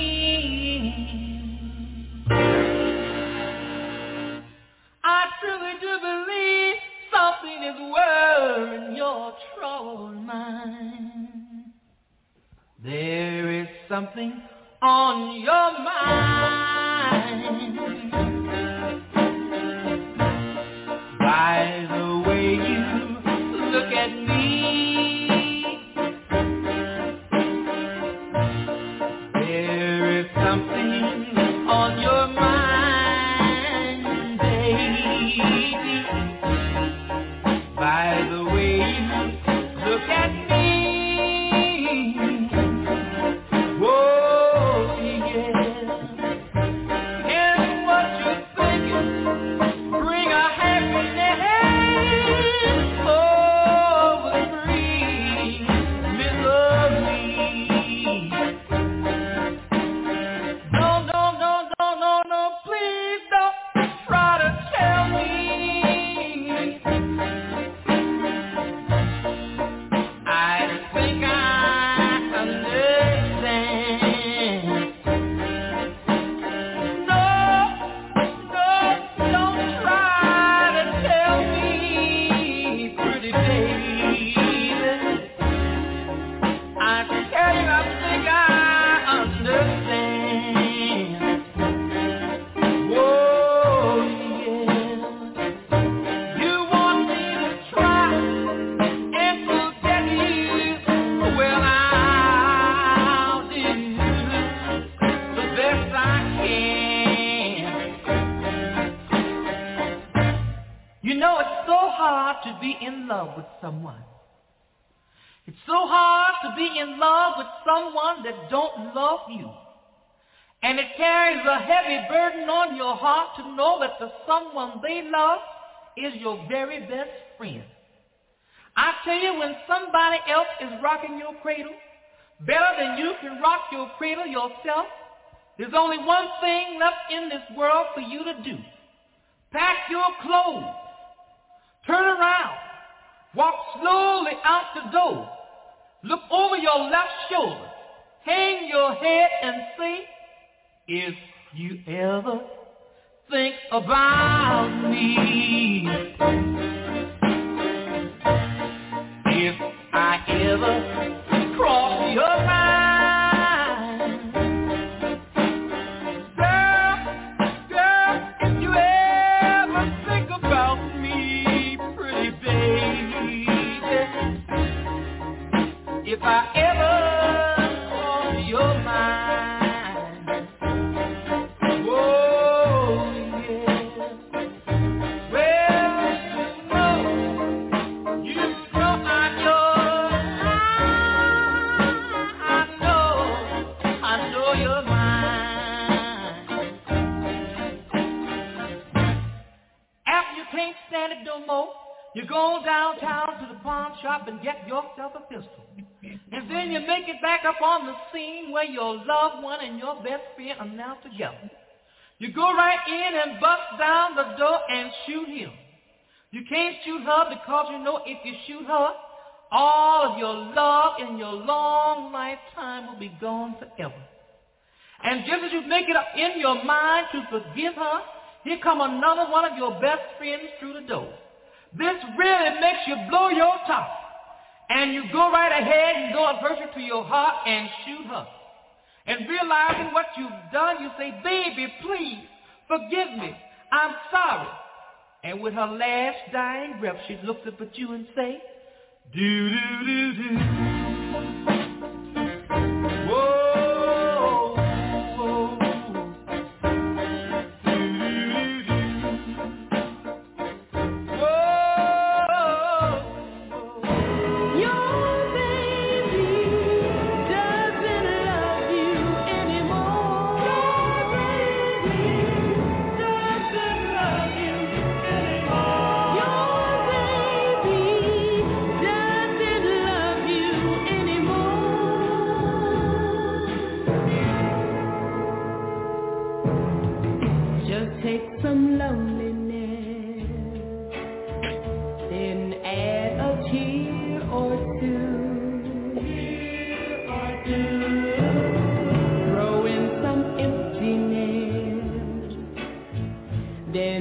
I truly do believe something is worrying your troubled mind. There is something on your mind. By the way you look at me, there is something on your mind, baby. By the way you look at me. Whoa, yeah. And what you're thinking, bring a happiness over the free misery. No, no, no, no, no, no, please don't try to tell me I think I understand. No, no, don't try to tell me, pretty baby. I tell you, I think I understand. Whoa, yeah. You want me to try and forget you? Well, I'll do the best I can. You know, it's so hard to be in love with someone. It's so hard to be in love with someone that don't love you. And it carries a heavy burden on your heart to know that the someone they love is your very best friend. I tell you, when somebody else is rocking your cradle better than you can rock your cradle yourself, there's only one thing left in this world for you to do. Pack your clothes, turn around, walk slowly out the door, look over your left shoulder, hang your head and say, if you ever think about me, if I ever cross your mind, girl, girl, if you ever think about me, pretty baby, if I ever cross your mind, whoa, yeah. Well, you know, you know I know, I know, I know you're mine. After you can't stand it no more, you go downtown to the pawn shop and get yourself a pistol. And then you make it back up on the scene where your loved one and your best friend are now together. You go right in and bust down the door and shoot him. You can't shoot her because you know if you shoot her, all of your love in your long lifetime will be gone forever. And just as you make it up in your mind to forgive her, here come another one of your best friends through the door. This really makes you blow your top. And you go right ahead and go avert her to your heart and shoot her. And realizing what you've done, you say, baby, please, forgive me. I'm sorry. And with her last dying breath, she looks up at you and say, do-do-do-do. Whoa.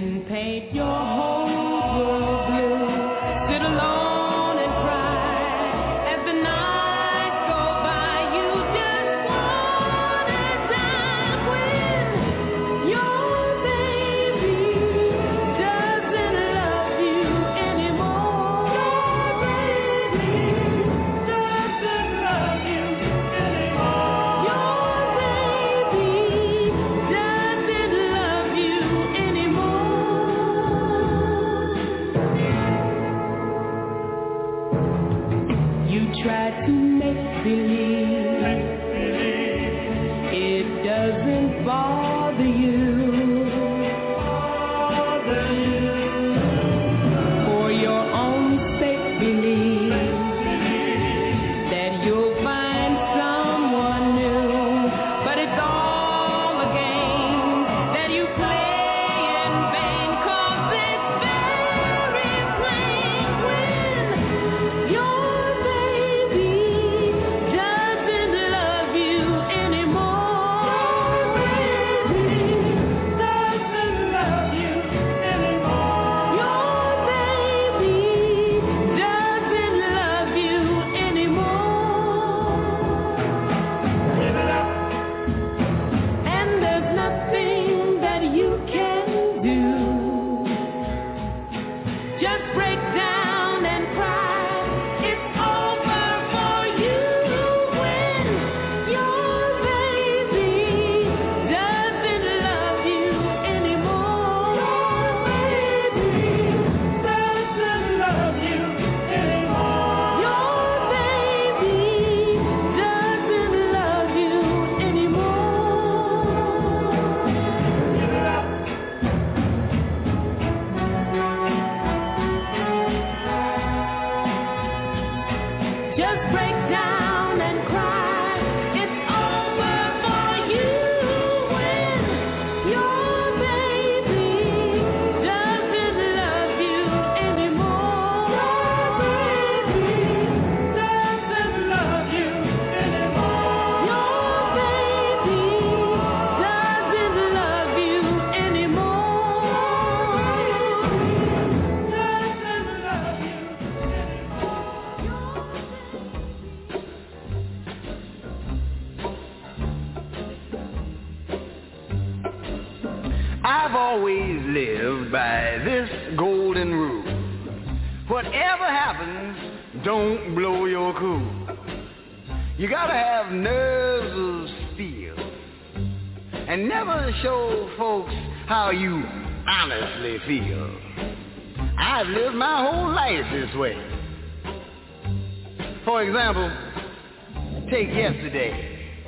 and paint your whole world blue. Sit alone and cry as the nights go by. You just wanna die when your baby doesn't love you anymore. Your baby doesn't love you anymore. Your baby doesn't love you anymore. You try to make believe it doesn't bother you. For your own sake, believe that you'll find someone new. But it's all a game that you play in vain, 'cause it's very plain when your baby doesn't love you anymore. Your baby doesn't love you anymore. Your baby doesn't love you anymore. Give it up. And there's nothing that you can do. Just break down and cry. It's over for you when your baby doesn't love you anymore. Your baby doesn't love you anymore. Your baby doesn't love you anymore. Give it up. Just break down and cry. It's over for you when your baby doesn't love you anymore. Your baby doesn't love you anymore. Your baby doesn't love you anymore. Doesn't love you I've always lived by this golden rule. Whatever happens, don't blow your cool. You gotta have nerves of steel and never show folks how you honestly feel. I've lived my whole life this way. For example, take yesterday.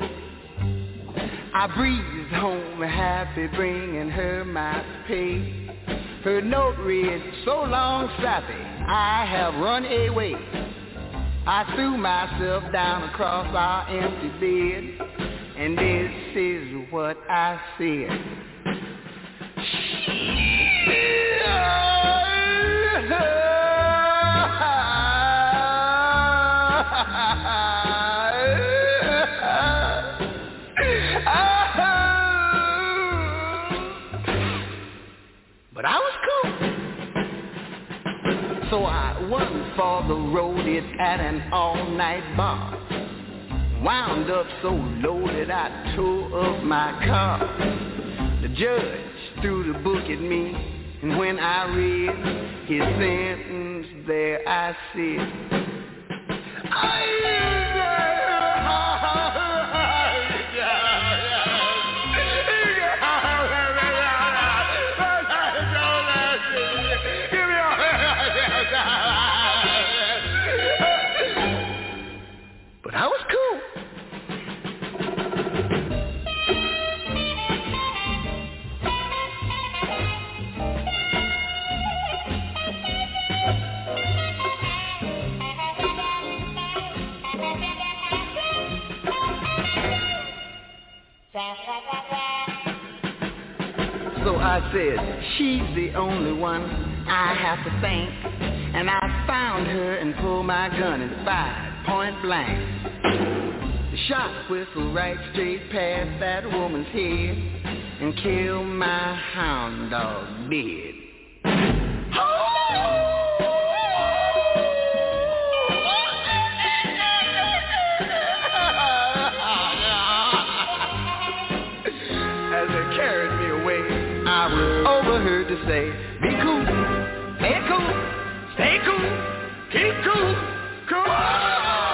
I breezed home happy, bringing her my pay. Her note read, so long, Sappy, I have run away. I threw myself down across our empty bed, and this is what I said. But I was cool. So I won for the road it at an all-night bar. Wound up so loaded I tore up my car. The judge threw the book at me, and when I read his sentence there I said, but I was cool. So I said, she's the only one I have to thank. And I found her and pulled my gun and fired point blank. The shot whistled right straight past that woman's head. and kill my hound dog dead. As they carried me away, I was overheard to say, be cool, stay cool, stay cool, keep cool, cool.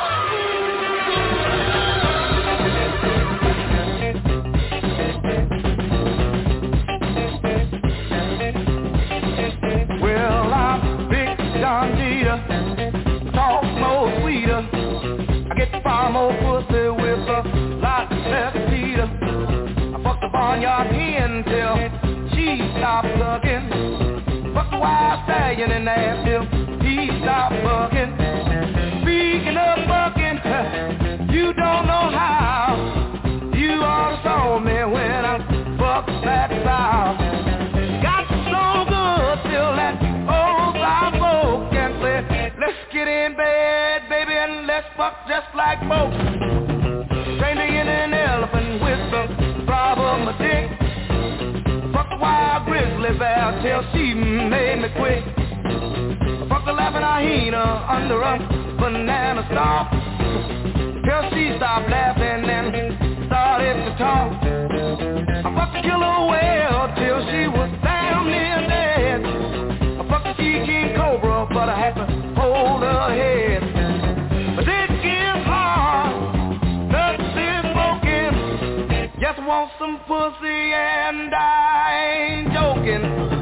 Talk more sweeter. I get far more pussy with a lot less Peter. I fucked the barnyard hen till she stopped sucking. Fucked the wild stallion in there till he stopped bucking. Speaking of bucking, you don't know how. You ought to saw me when I fucked that sow. Got so good till that old South folk can say, let's get in bed, baby, and let's fuck just like folks. Trained in an elephant with the throb of my dick. Fuck the wild grizzly bear till she made me quit. Fuck the laughing hyena under a banana stalk till she stopped laughing and started to talk. I fucked the killer whale till she was damn near dead. I fucked the sea king cobra, but I had to hold her head. But it gets hard, nothing smoking. Just want some pussy and I ain't joking.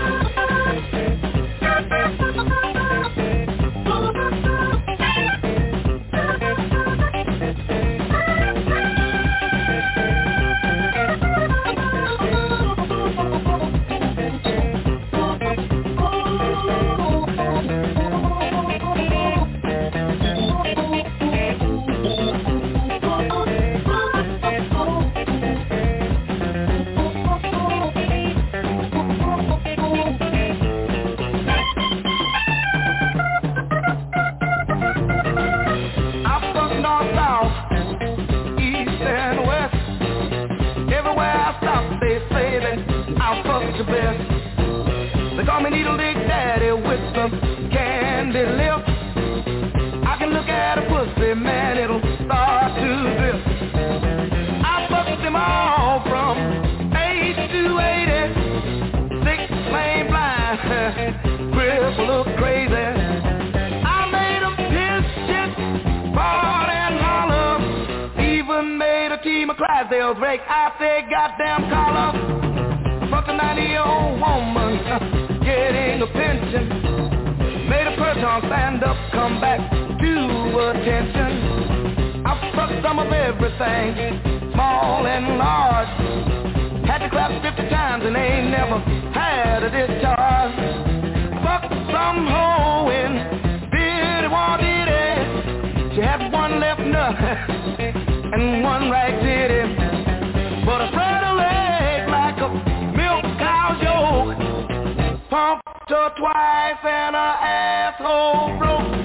They call me Needle Dick Daddy with some candy lips. I can look at a pussy, man, it'll start to drip. I fucked them all from age to eighty. Six lane blind, cripple look crazy. I made them piss, shit, fart and holler. Even made a team of Clydesdales break out their goddamn collar. Fuck a ninety-year-old woman getting a pension. Made a person stand up, come back to attention. I fucked some of everything, small and large. Had to clap fifty times and ain't never had a discharge. Fucked some hoe in Biddy One Ditty. She had one left nut and one right titty. But I spread her leg like a cow's yoke, pumped her twice and her asshole broke.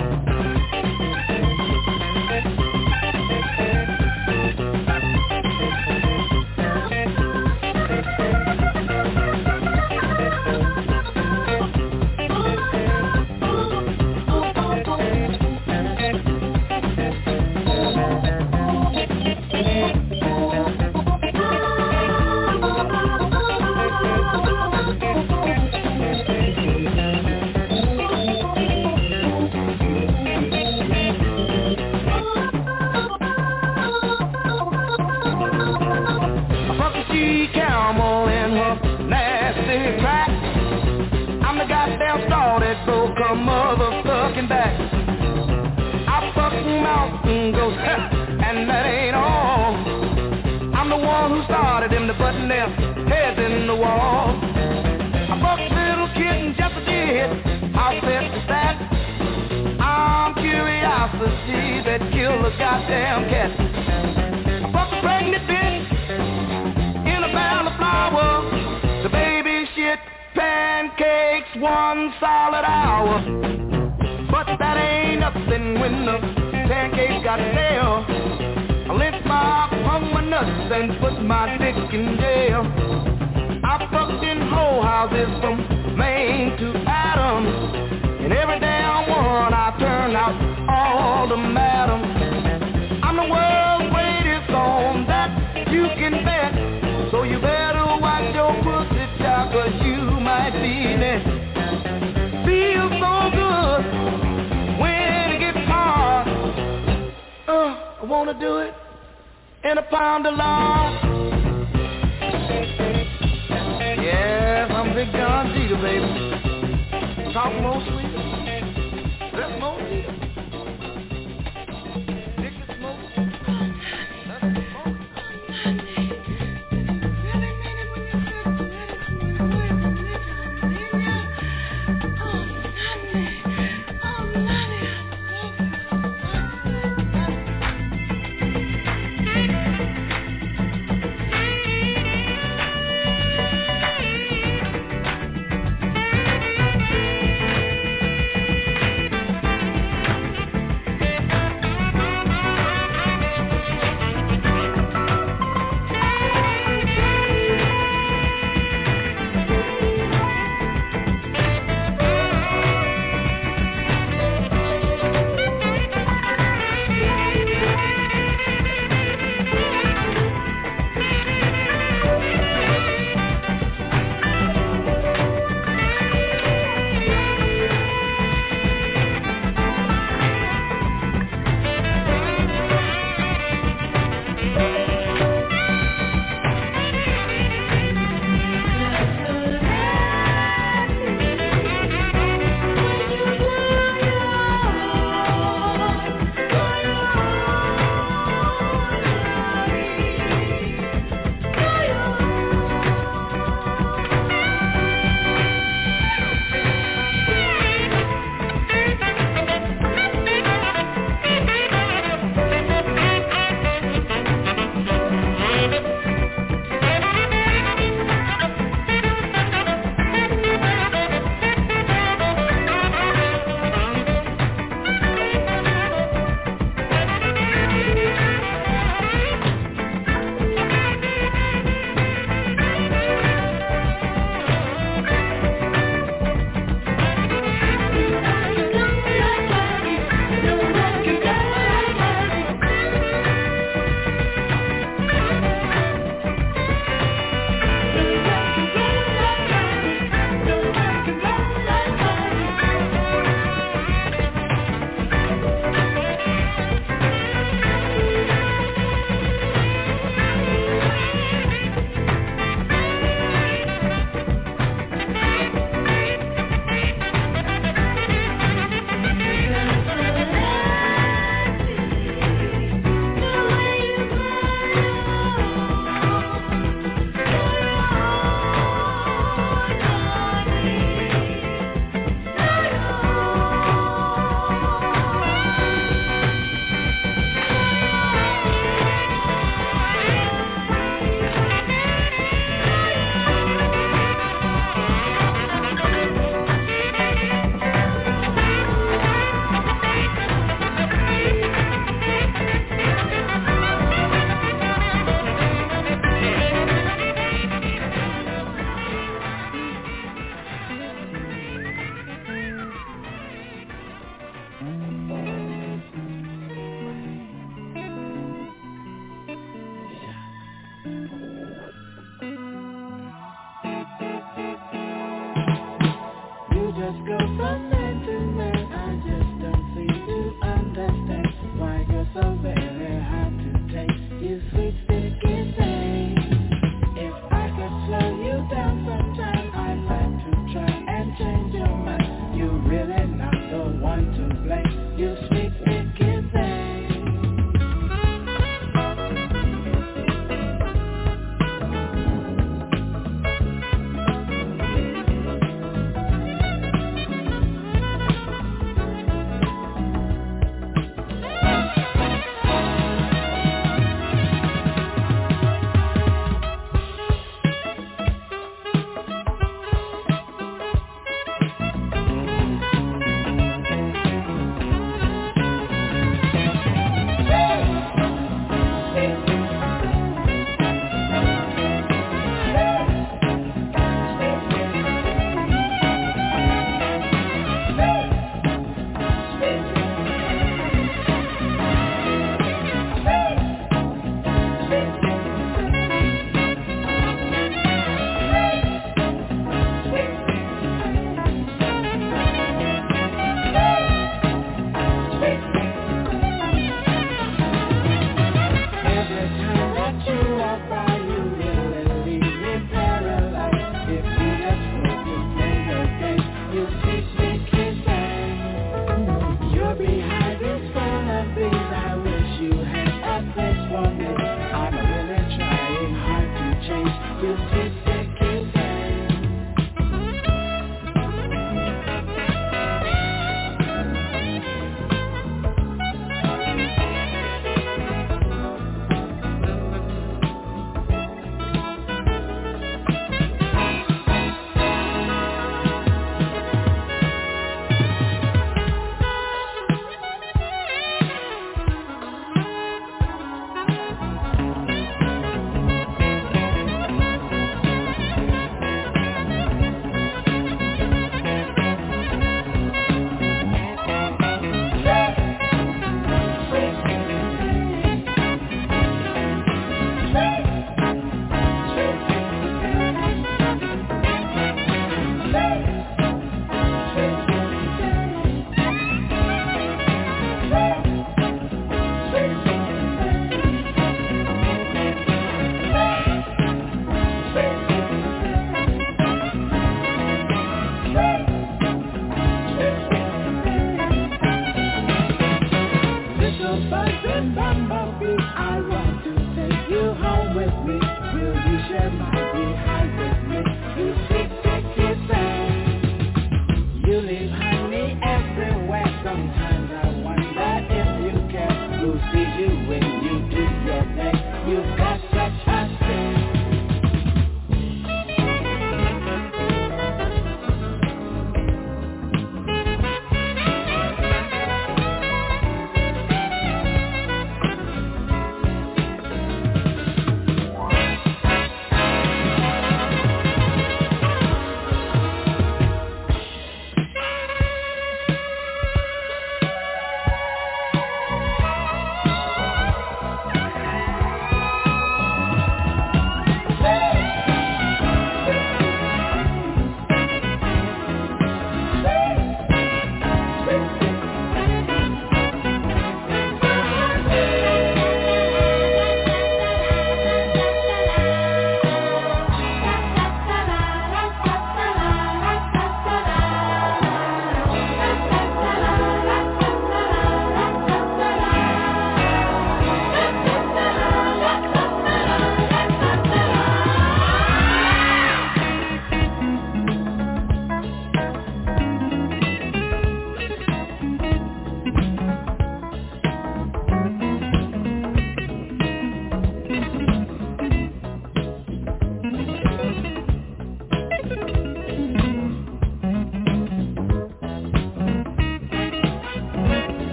Broke her motherfucking back. I fucked mountain goats, and that ain't all. I'm the one who started them to button their heads in the wall. I fucked little kitten just a did. I'll set the that. I'm curiosity that killed a goddamn cat. I fucked a pregnant bitch in a barrel of flour. The baby shit pancakes one solid hour. But that ain't nothing when the pancakes got stale. I licked my hung my nuts and put my dick in jail. feeling. Feels so good when it gets hard. Uh, I wanna do it in a pound of lard. Yes, I'm Big John Jeter, baby. Talk more sweet. That's more sweet.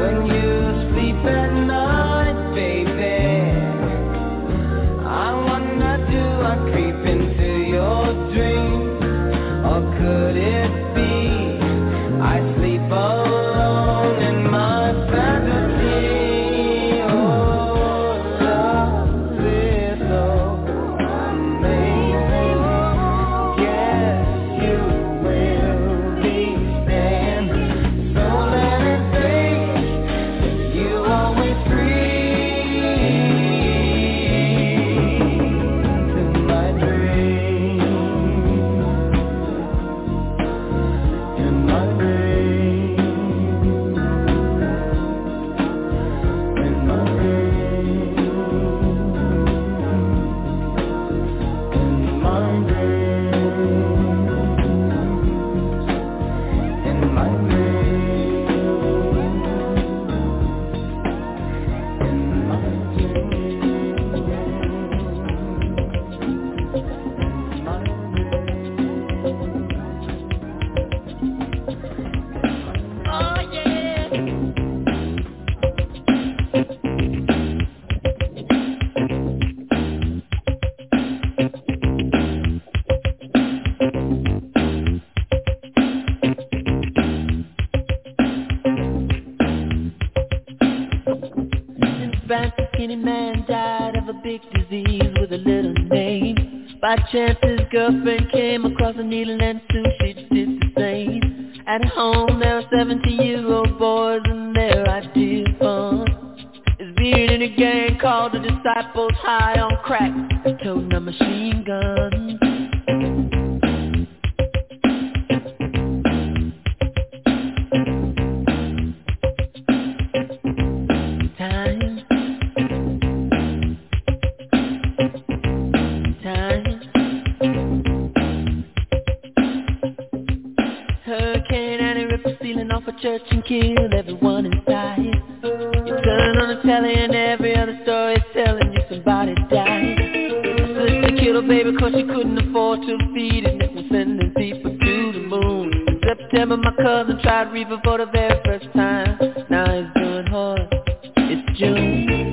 Skinny man died of a big disease with a little name. By chance his girlfriend came across a needle and soon she did the same. At home there were seventeen-year-old boys and their idea of fun is being in a gang called the Disciples, high on crack, toting a machine gun. Church and kill everyone inside. You turn on the telly and every other story is telling you somebody died. Sister killed her baby cause she couldn't afford to feed it. And was sending people to the moon. In September my cousin tried reefer for the very first time. Now he's doing hard. It's June.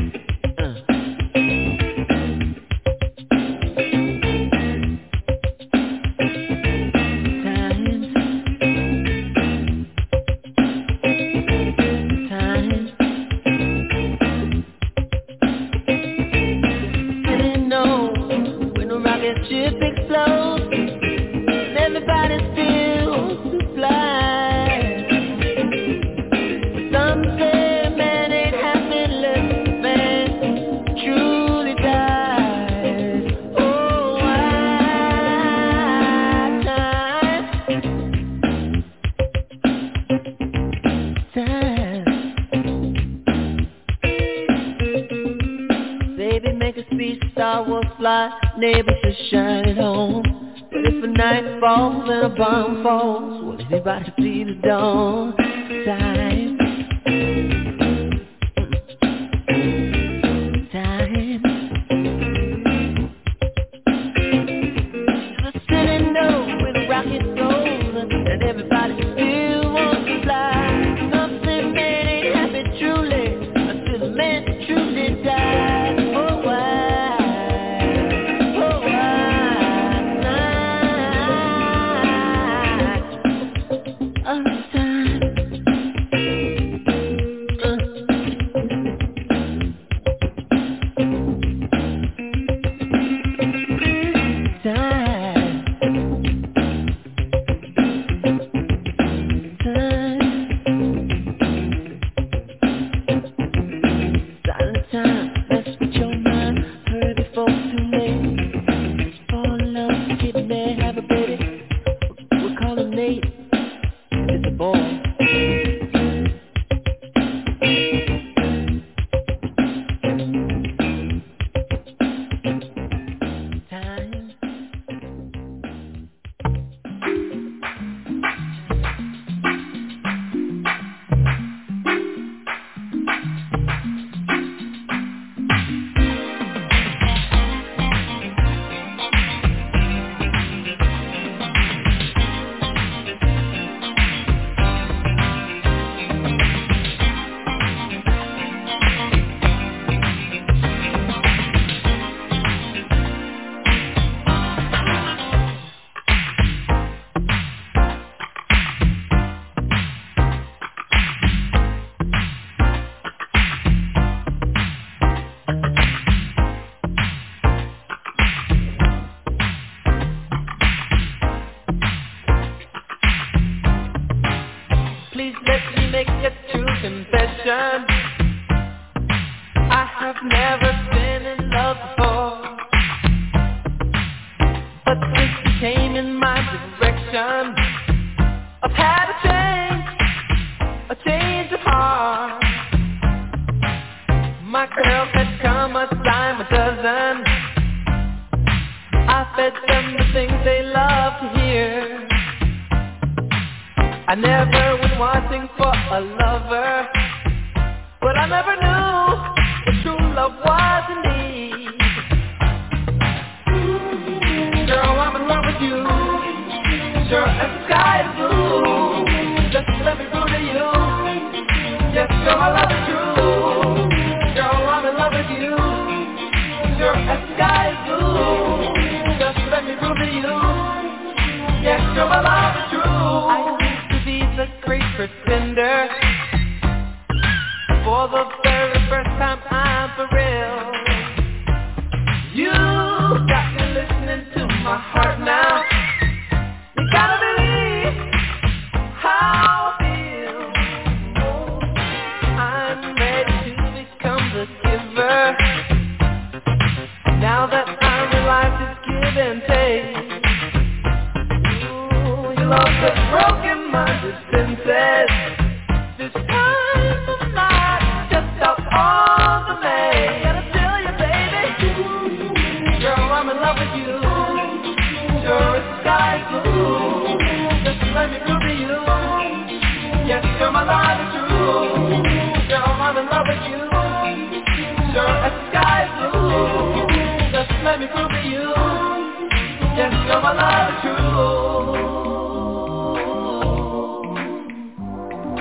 Neighbors just shine at home. But if a night falls and a bomb falls, will anybody see the dawn? Time. Time. The city knows where the rocket goes, and everybody still wants to fly. Something man ain't happy truly until the man truly dies. Oh, why? a true confession. I have never been in love before, but since you came in my direction, I've had a change, a change of heart. My girls had come a dime a dozen. I fed them the things they love to hear. I never went wanting for a lover, but I never knew what true love was indeed. Girl, I'm in love with you. Sure as the sky is blue. Just let me prove to you. Yes, girl, my love is true. Girl, I'm in love with you. Sure as the sky is blue. Just let me prove to you. Yes, girl, my love is true. I used to be the great pretender. For the very first time, I'm for real. You got me listening to my heart now. You gotta believe how I feel. I'm ready to become the giver. Now that I'm alive to give and take. Ooh, your love has broken my defenses. This time of night, just out on the May. Gotta tell you, baby, girl, I'm in love with you. Sure as the sky's blue. Just let me prove to you. Yes, girl, my love is true. Girl, I'm in love with you. Sure as the sky's blue. Just let me prove to you. Yes, girl, my love is true.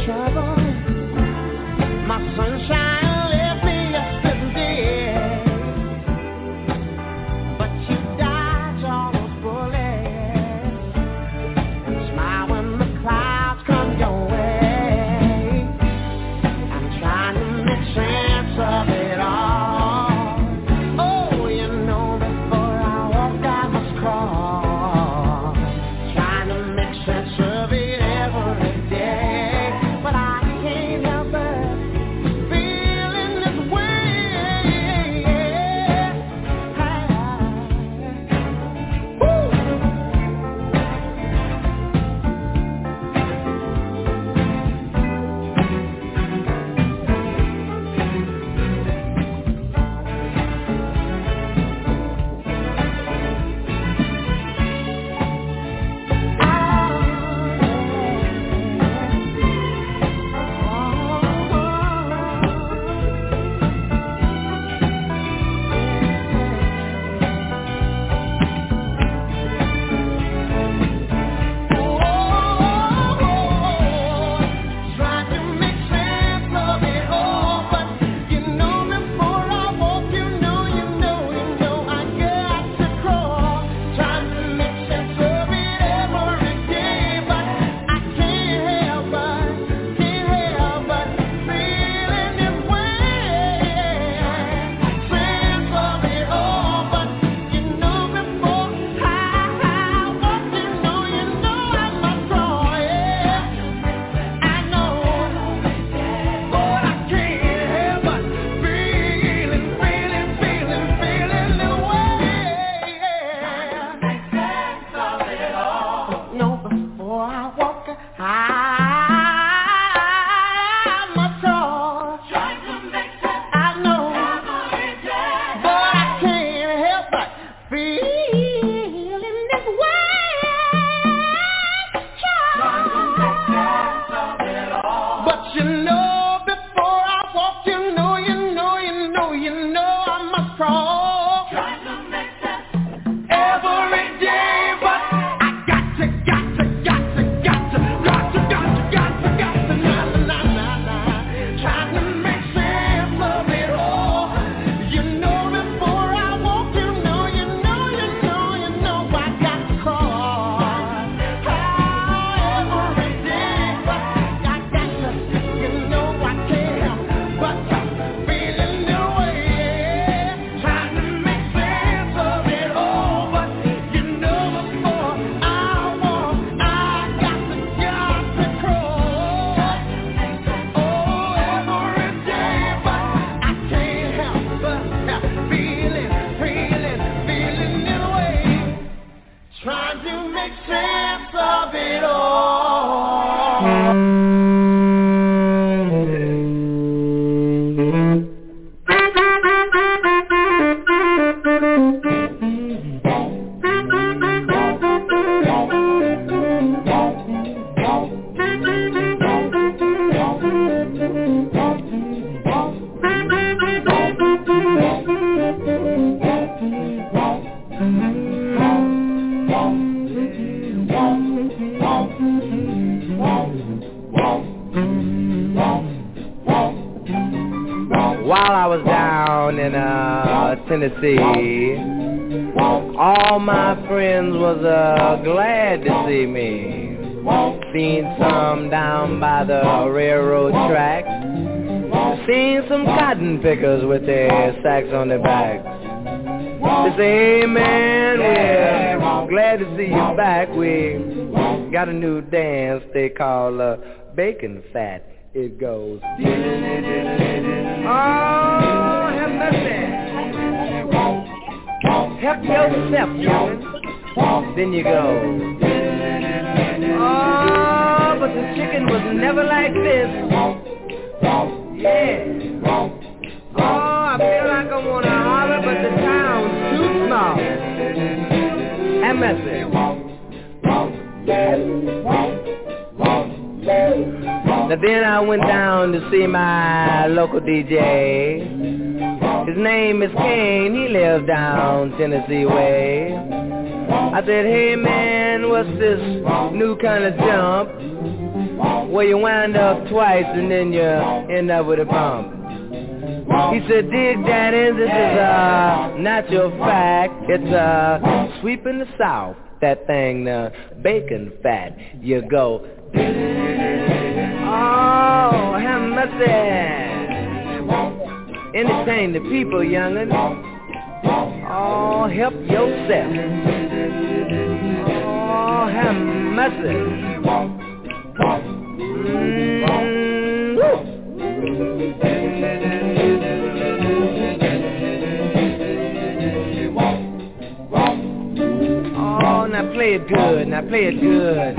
trouble. My sunshine left me yesterday, but you dodged all those bullets and smile when the clouds come your way. I'm trying to make sense of it all. Oh, you know before I walk I must crawl. Trying to make sense of it every day, but I can't help but feeling this way. Woo! Trying to make sense of it all, but you know before I walk, you know, you know, you know I got to crawl. Trying to make sense of it every day, but I can't help but, can't help but feeling this way. Sense of it all, but you know before I walk, you know, you know I must crawl. Yeah, I know, but I can't help but feeling, feeling, feeling, feeling the way. No, before I walk, I must crawl. I know, but I can't help but feeling this way. But you know, before I walk, you know, you know, you know, you know I must crawl. Every day, but I got to, got to, got to, got to, got to, got to, got to, got to, na, na, na, na, na. Trying to make sense of it all. You know, before I walk, you know, you know, you know, you know I got to crawl. Every day, but I got to, you know I can't help but feeling the way. Trying to make sense of it all, but you know before I walk, I got to, got to crawl. Oh, every day, but I can't help but feeling, feeling, feeling this way. Trying to make sense of it While I was down in uh, Tennessee, all my friends was uh, glad to see me. Seen some down by the railroad track. Seen some cotton pickers with their sacks on their backs. They say, hey man, we're glad to see you back. We got a new dance they call uh, bacon fat. It goes. Oh, have mercy. Help yourself, youngin'. Then you go. Oh, but the chicken was never like this. Yeah. Oh, I feel like I wanna holler, but the town's too small. Have mercy. Now then I went down to see my local D J. His name is Kane, he lives down Tennessee way. I said, hey man, what's this new kind of jump? where you wind up twice and then you end up with a pump. He said, dig that in, this is a natural fact. It's a sweep in the South, that thing, the bacon fat. You go, oh, have mercy. Entertain the people, young'un. Oh, help yourself. Oh, have mercy. Mm-hmm. Oh, now play it good. Now play it good.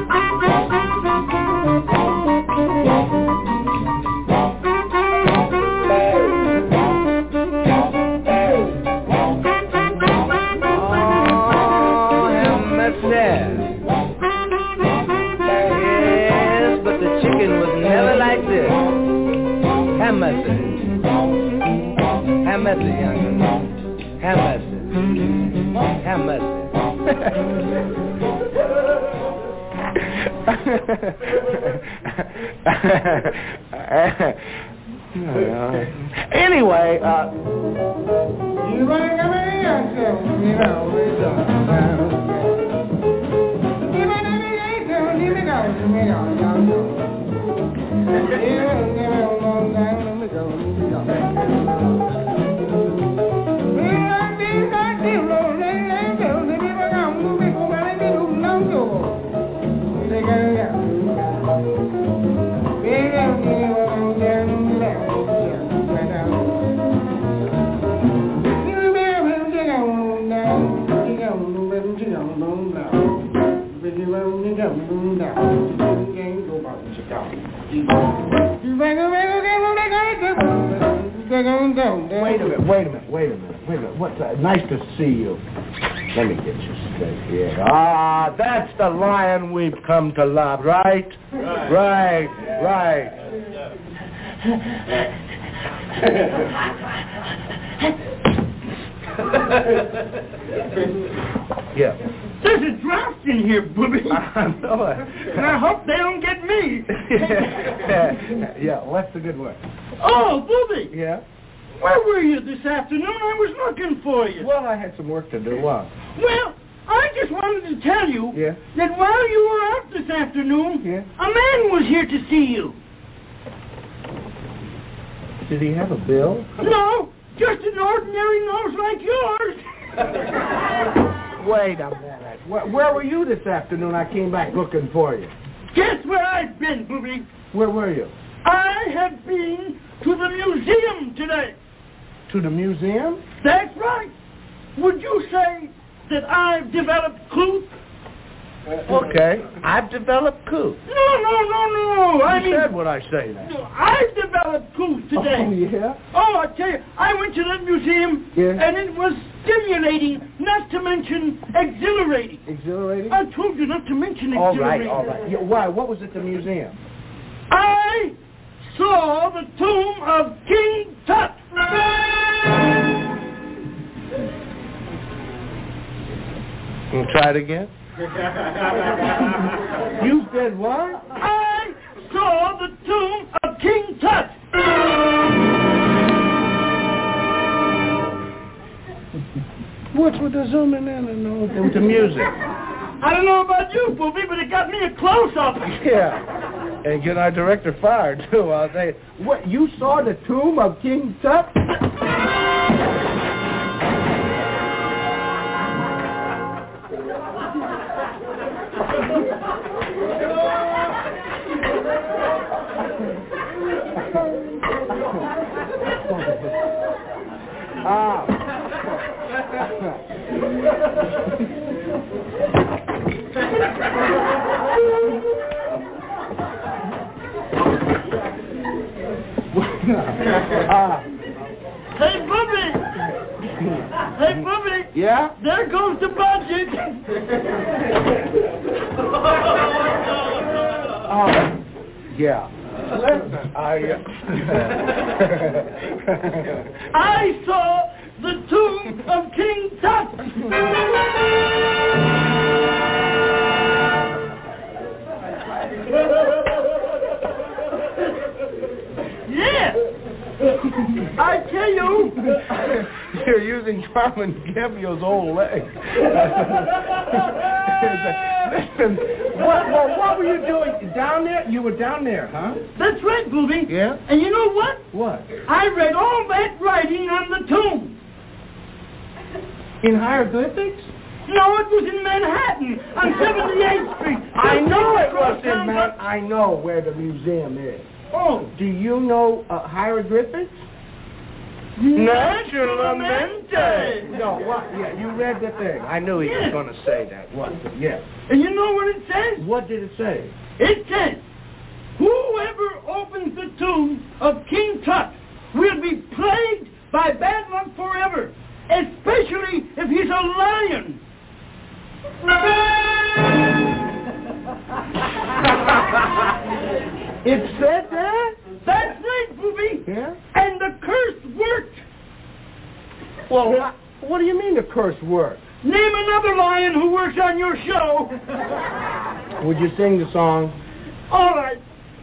Yes, but the chicken was never like this. Have mercy. Have mercy, young'un. Have mercy. Have mercy. Anyway, uh... you want to come in? You know, we're done. Wait a minute, wait a minute, wait a minute, wait a minute. What's that? Nice to see you. Let me get you straight here. Ah, that's the lion we've come to love, right? Right, right. right. Yeah. There's a draft in here, Booby. I know it. And I hope they don't get me. Yeah, what's the good word? Oh, Booby. Yeah? Where were you this afternoon? I was looking for you. Well, I had some work to do. What? Well, I just wanted to tell you yeah? that while you were out this afternoon, yeah? a man was here to see you. Did he have a bill? No, just an ordinary nose like yours. Wait a minute. Where, where were you this afternoon? I came back looking for you. Guess where I've been, Booby? Where were you? I have been to the museum today. To the museum? That's right. Would you say that I've developed couth? Okay. I've developed couth. No, no, no, no. I you mean, said what I say now. No, I've developed couth today. Oh, yeah? Oh, I tell you, I went to that museum, yeah? and it was stimulating, not to mention exhilarating. Exhilarating? I told you not to mention all exhilarating. All right, all right. Yeah, why? What was at the museum? I saw the tomb of King Tut. Can you try it again? You said what? I saw the tomb of King Tut. What's with the zooming in and all? With the music. I don't know about you, Booby, but it got me a close-up. Yeah. And get our director fired, too. I'll say, what, you saw the tomb of King Tut? Ah. ah. Hey, Booby! Hey, Booby! Yeah? There goes the budget! Oh, yeah. Listen, I... I saw the tomb of King Tut! I tell you. You're using Carmen Gabriel's old leg. Listen, what, what, what were you doing down there? You were down there, huh? That's right, Booby. Yeah? And you know what? What? I read all that writing on the tomb. In hieroglyphics? No, it was in Manhattan, on seventy-eighth Street. I know it was in Manhattan. I know where the museum is. Oh. Do you know uh, hieroglyphics? Naturalmente. No, what? Yeah, you read the thing. I knew he yeah. was going to say that. What? Yeah. And you know what it says? What did it say? It says, whoever opens the tomb of King Tut will be plagued by bad luck forever, especially if he's a lion. It said that? That's right, Booby. Yeah? And the curse worked. Well, what, what do you mean the curse worked? Name another lion who works on your show. Would you sing the song? All right.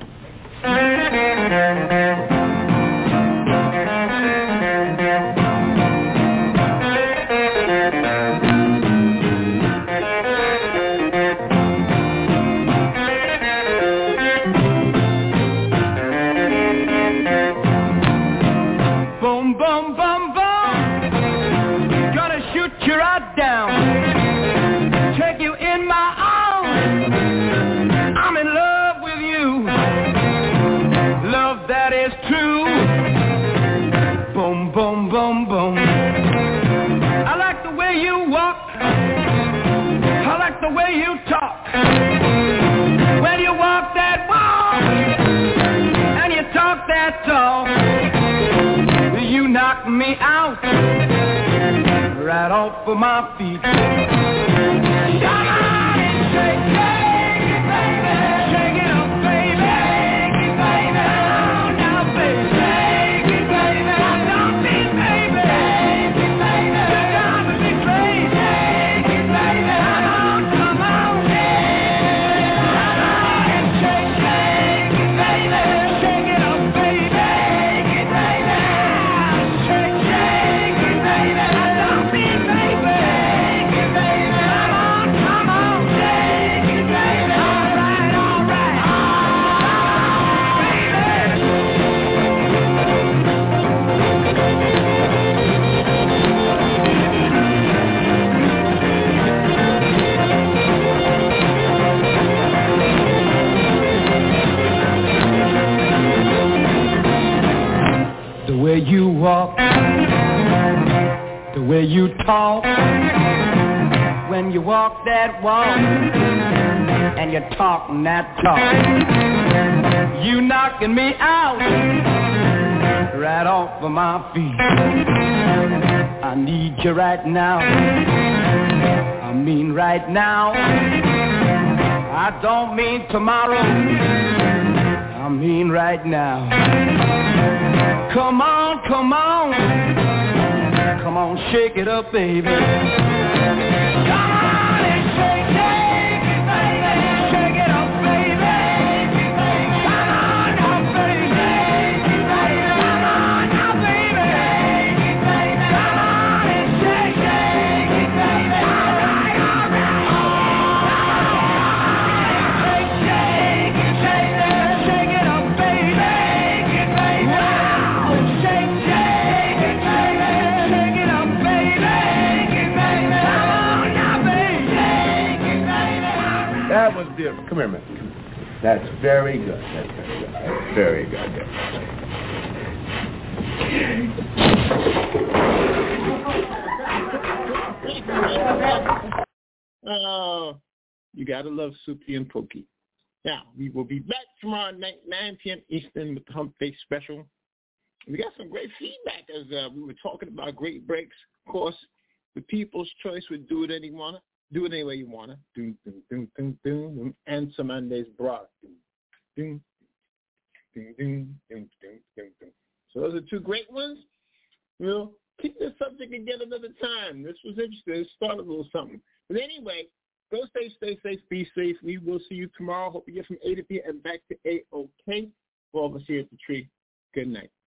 Boom, boom, boom. I like the way you walk. I like the way you talk. When you walk that walk and you talk that talk, you knock me out right off of my feet. Come on and shake, shake it, baby. Shake it up, baby. Shake it, baby. Oh, now, baby. Shake it, baby. Don't be baby. Shake it, baby. You're gonna be crazy. Shake it, baby. Come on, come on. Come on and shake, shake it, baby. Shake it up, baby. Shake it, baby. Shake, shake it, baby. Don't be baby. Shake it, baby. Come on, come on. Shake it, baby. All right, all right. The way you walk, the way you talk, when you walk that walk and you talk that talk, you knocking me out right off of my feet. I need you right now, I mean right now. I don't mean tomorrow, I mean right now. Come on, come on, come on, shake it up, baby. Come on and shake, shake it, baby. Shake it up, baby. Come on now, baby. Shake it, baby. Come on now, baby. Shake it, baby. Come on and shake, shake it, baby. All right, all right. Shake, shake it, shake it, shake it up, baby. Shake it, baby. Shake, shake it, baby. Shake it up, baby. Shake it, baby. Come on now, baby. Shake it, baby. That was beautiful. Come here, man. That's very good. That's very good. That's very good. Oh, you gotta love Soupy and Pokey. Now, we will be back tomorrow night, nine p.m. Eastern with the Hump Day Special. We got some great feedback as uh, we were talking about great breaks. Of course, the people's choice would do it any wanna, do it any way you wanna. Doom, doom, doom, doom, doom, and some Monday's broad. Doom, doom, doom, doom, doom, doom, doom, doom. So those are two great ones. We'll keep this subject again another time. This was interesting. It started a little something. But anyway, go stay, stay safe, be safe. We will see you tomorrow. Hope you get from A to B and back to A-OK. For all of us here at the tree, good night.